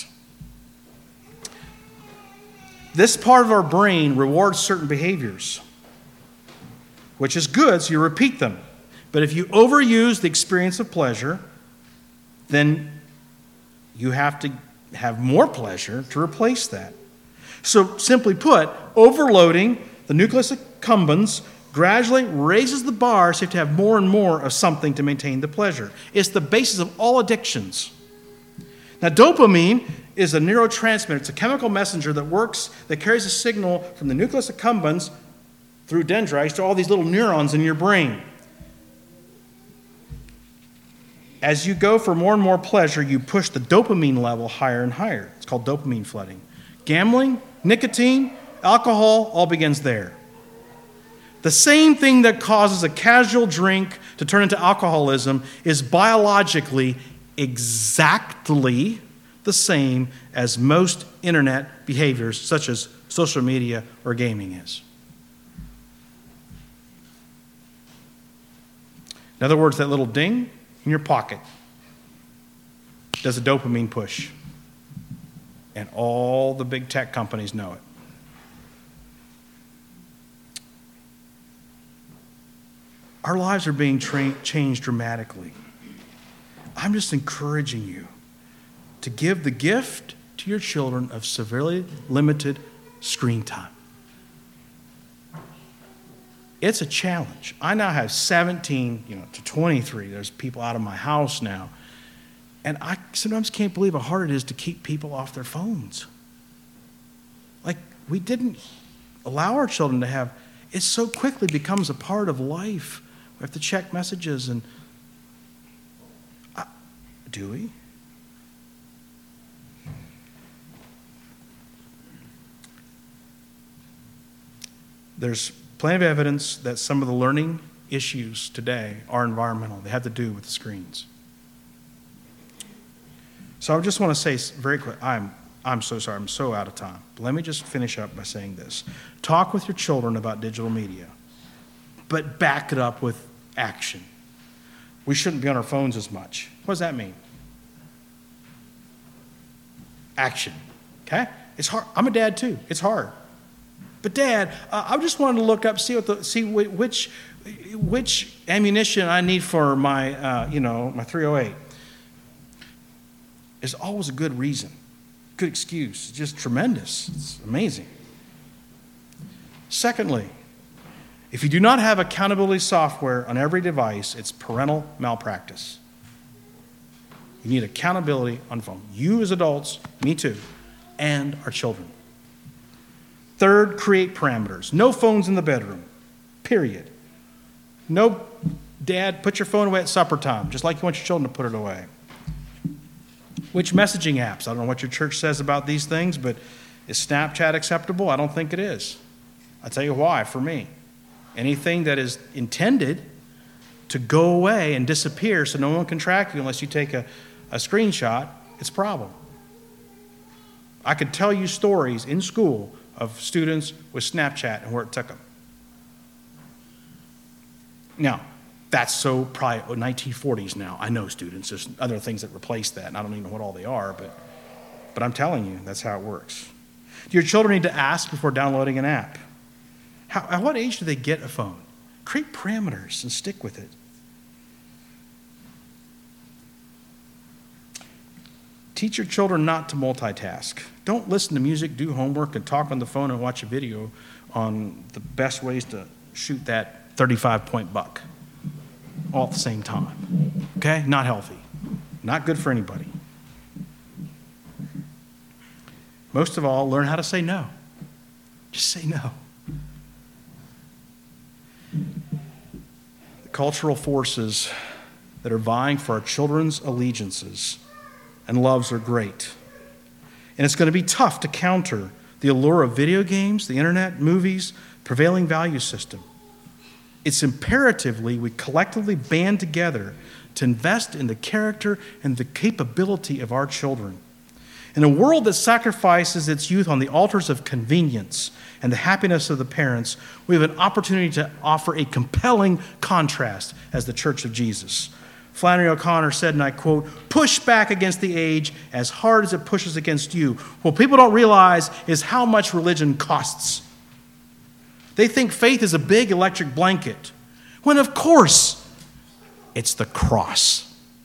This part of our brain rewards certain behaviors, which is good, so you repeat them. But if you overuse the experience of pleasure, then you have to have more pleasure to replace that. So simply put, overloading the nucleus accumbens gradually raises the bar, so you have to have more and more of something to maintain the pleasure. It's the basis of all addictions. Now, dopamine is a neurotransmitter. It's a chemical messenger that carries a signal from the nucleus accumbens through dendrites to all these little neurons in your brain. As you go for more and more pleasure, you push the dopamine level higher and higher. It's called dopamine flooding. Gambling, nicotine, alcohol, all begins there. The same thing that causes a casual drink to turn into alcoholism is biologically exactly the same as most internet behaviors, such as social media or gaming is. In other words, that little ding in your pocket does a dopamine push. And all the big tech companies know it. Our lives are being changed dramatically. I'm just encouraging you to give the gift to your children of severely limited screen time. It's a challenge. I now have 17 to 23. There's people out of my house now. And I sometimes can't believe how hard it is to keep people off their phones. Like, we didn't allow our children to have, it so quickly becomes a part of life. We have to check messages and, do we? There's plenty of evidence that some of the learning issues today are environmental. They have to do with the screens. So I just want to say very quick, I'm so sorry, I'm so out of time. But let me just finish up by saying this. Talk with your children about digital media, but back it up with action. We shouldn't be on our phones as much. What does that mean? Action, okay? It's hard. I'm a dad too. It's hard. But Dad, I just wanted to look up, see which ammunition I need for my, my 308. There's always a good reason, good excuse. It's just tremendous. It's amazing. Secondly, if you do not have accountability software on every device, it's parental malpractice. You need accountability on phone. You as adults, me too, and our children. Third, create parameters. No phones in the bedroom, period. No, Dad, put your phone away at supper time, just like you want your children to put it away. Which messaging apps? I don't know what your church says about these things, but is Snapchat acceptable? I don't think it is. I'll tell you why, for me. Anything that is intended to go away and disappear so no one can track you unless you take a screenshot, it's a problem. I could tell you stories in school of students with Snapchat and where it took them. Now, that's so probably 1940s now. I know students. There's other things that replace that, and I don't even know what all they are, but I'm telling you, that's how it works. Do your children need to ask before downloading an app? At what age do they get a phone? Create parameters and stick with it. Teach your children not to multitask. Don't listen to music, do homework, and talk on the phone and watch a video on the best ways to shoot that 35-point buck all at the same time. Okay? Not healthy. Not good for anybody. Most of all, learn how to say no. Just say no. The cultural forces that are vying for our children's allegiances and loves are great. And it's going to be tough to counter the allure of video games, the internet, movies, prevailing value system. it's imperatively we collectively band together to invest in the character and the capability of our children. In a world that sacrifices its youth on the altars of convenience and the happiness of the parents, we have an opportunity to offer a compelling contrast as the Church of Jesus. Flannery O'Connor said, and I quote, "Push back against the age as hard as it pushes against you. What people don't realize is how much religion costs. They think faith is a big electric blanket, when of course it's the cross."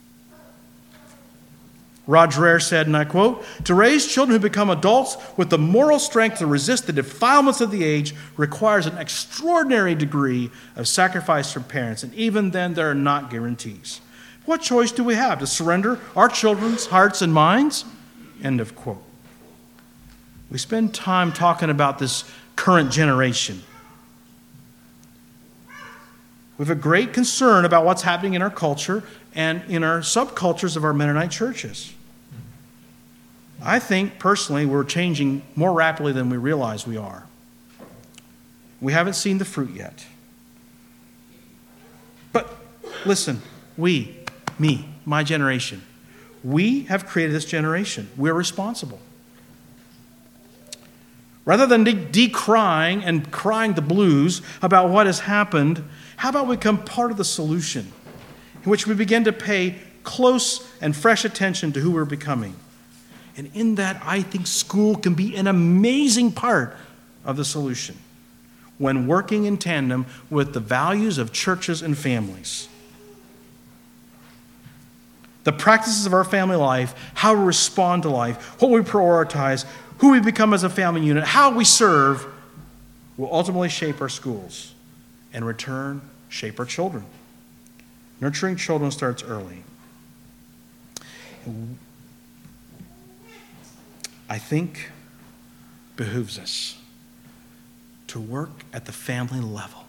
Rod Dreher said, and I quote, "To raise children who become adults with the moral strength to resist the defilements of the age requires an extraordinary degree of sacrifice from parents, and even then there are not guarantees. What choice do we have? To surrender our children's hearts and minds?" End of quote. We spend time talking about this current generation. We have a great concern about what's happening in our culture and in our subcultures of our Mennonite churches. I think, personally, we're changing more rapidly than we realize we are. We haven't seen the fruit yet. But listen, my generation, we have created this generation. We're responsible. Rather than decrying and crying the blues about what has happened, how about we become part of the solution, in which we begin to pay close and fresh attention to who we're becoming? And in that, I think school can be an amazing part of the solution when working in tandem with the values of churches and families. The practices of our family life, how we respond to life, what we prioritize, who we become as a family unit, how we serve, will ultimately shape our schools and in return shape our children. Nurturing children starts early. I think behooves us to work at the family level.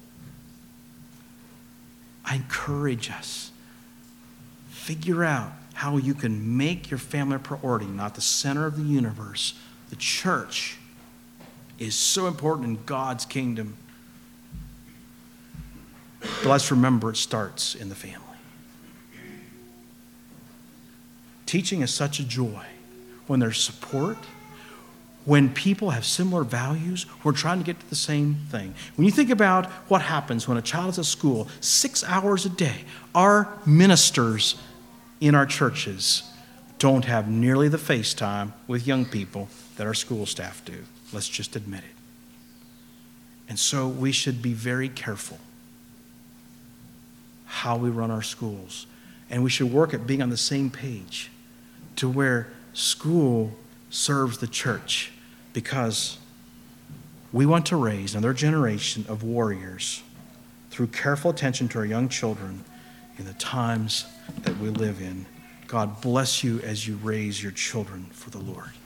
I encourage us, figure out how you can make your family a priority, not the center of the universe. The church is so important in God's kingdom. But let's remember it starts in the family. Teaching is such a joy when there's support, when people have similar values, we're trying to get to the same thing. When you think about what happens when a child is at school 6 hours a day, our ministers in our churches don't have nearly the face time with young people that our school staff do. Let's just admit it. And so we should be very careful how we run our schools. And we should work at being on the same page to where school serves the church, because we want to raise another generation of warriors through careful attention to our young children in the times that we live in. God bless you as you raise your children for the Lord.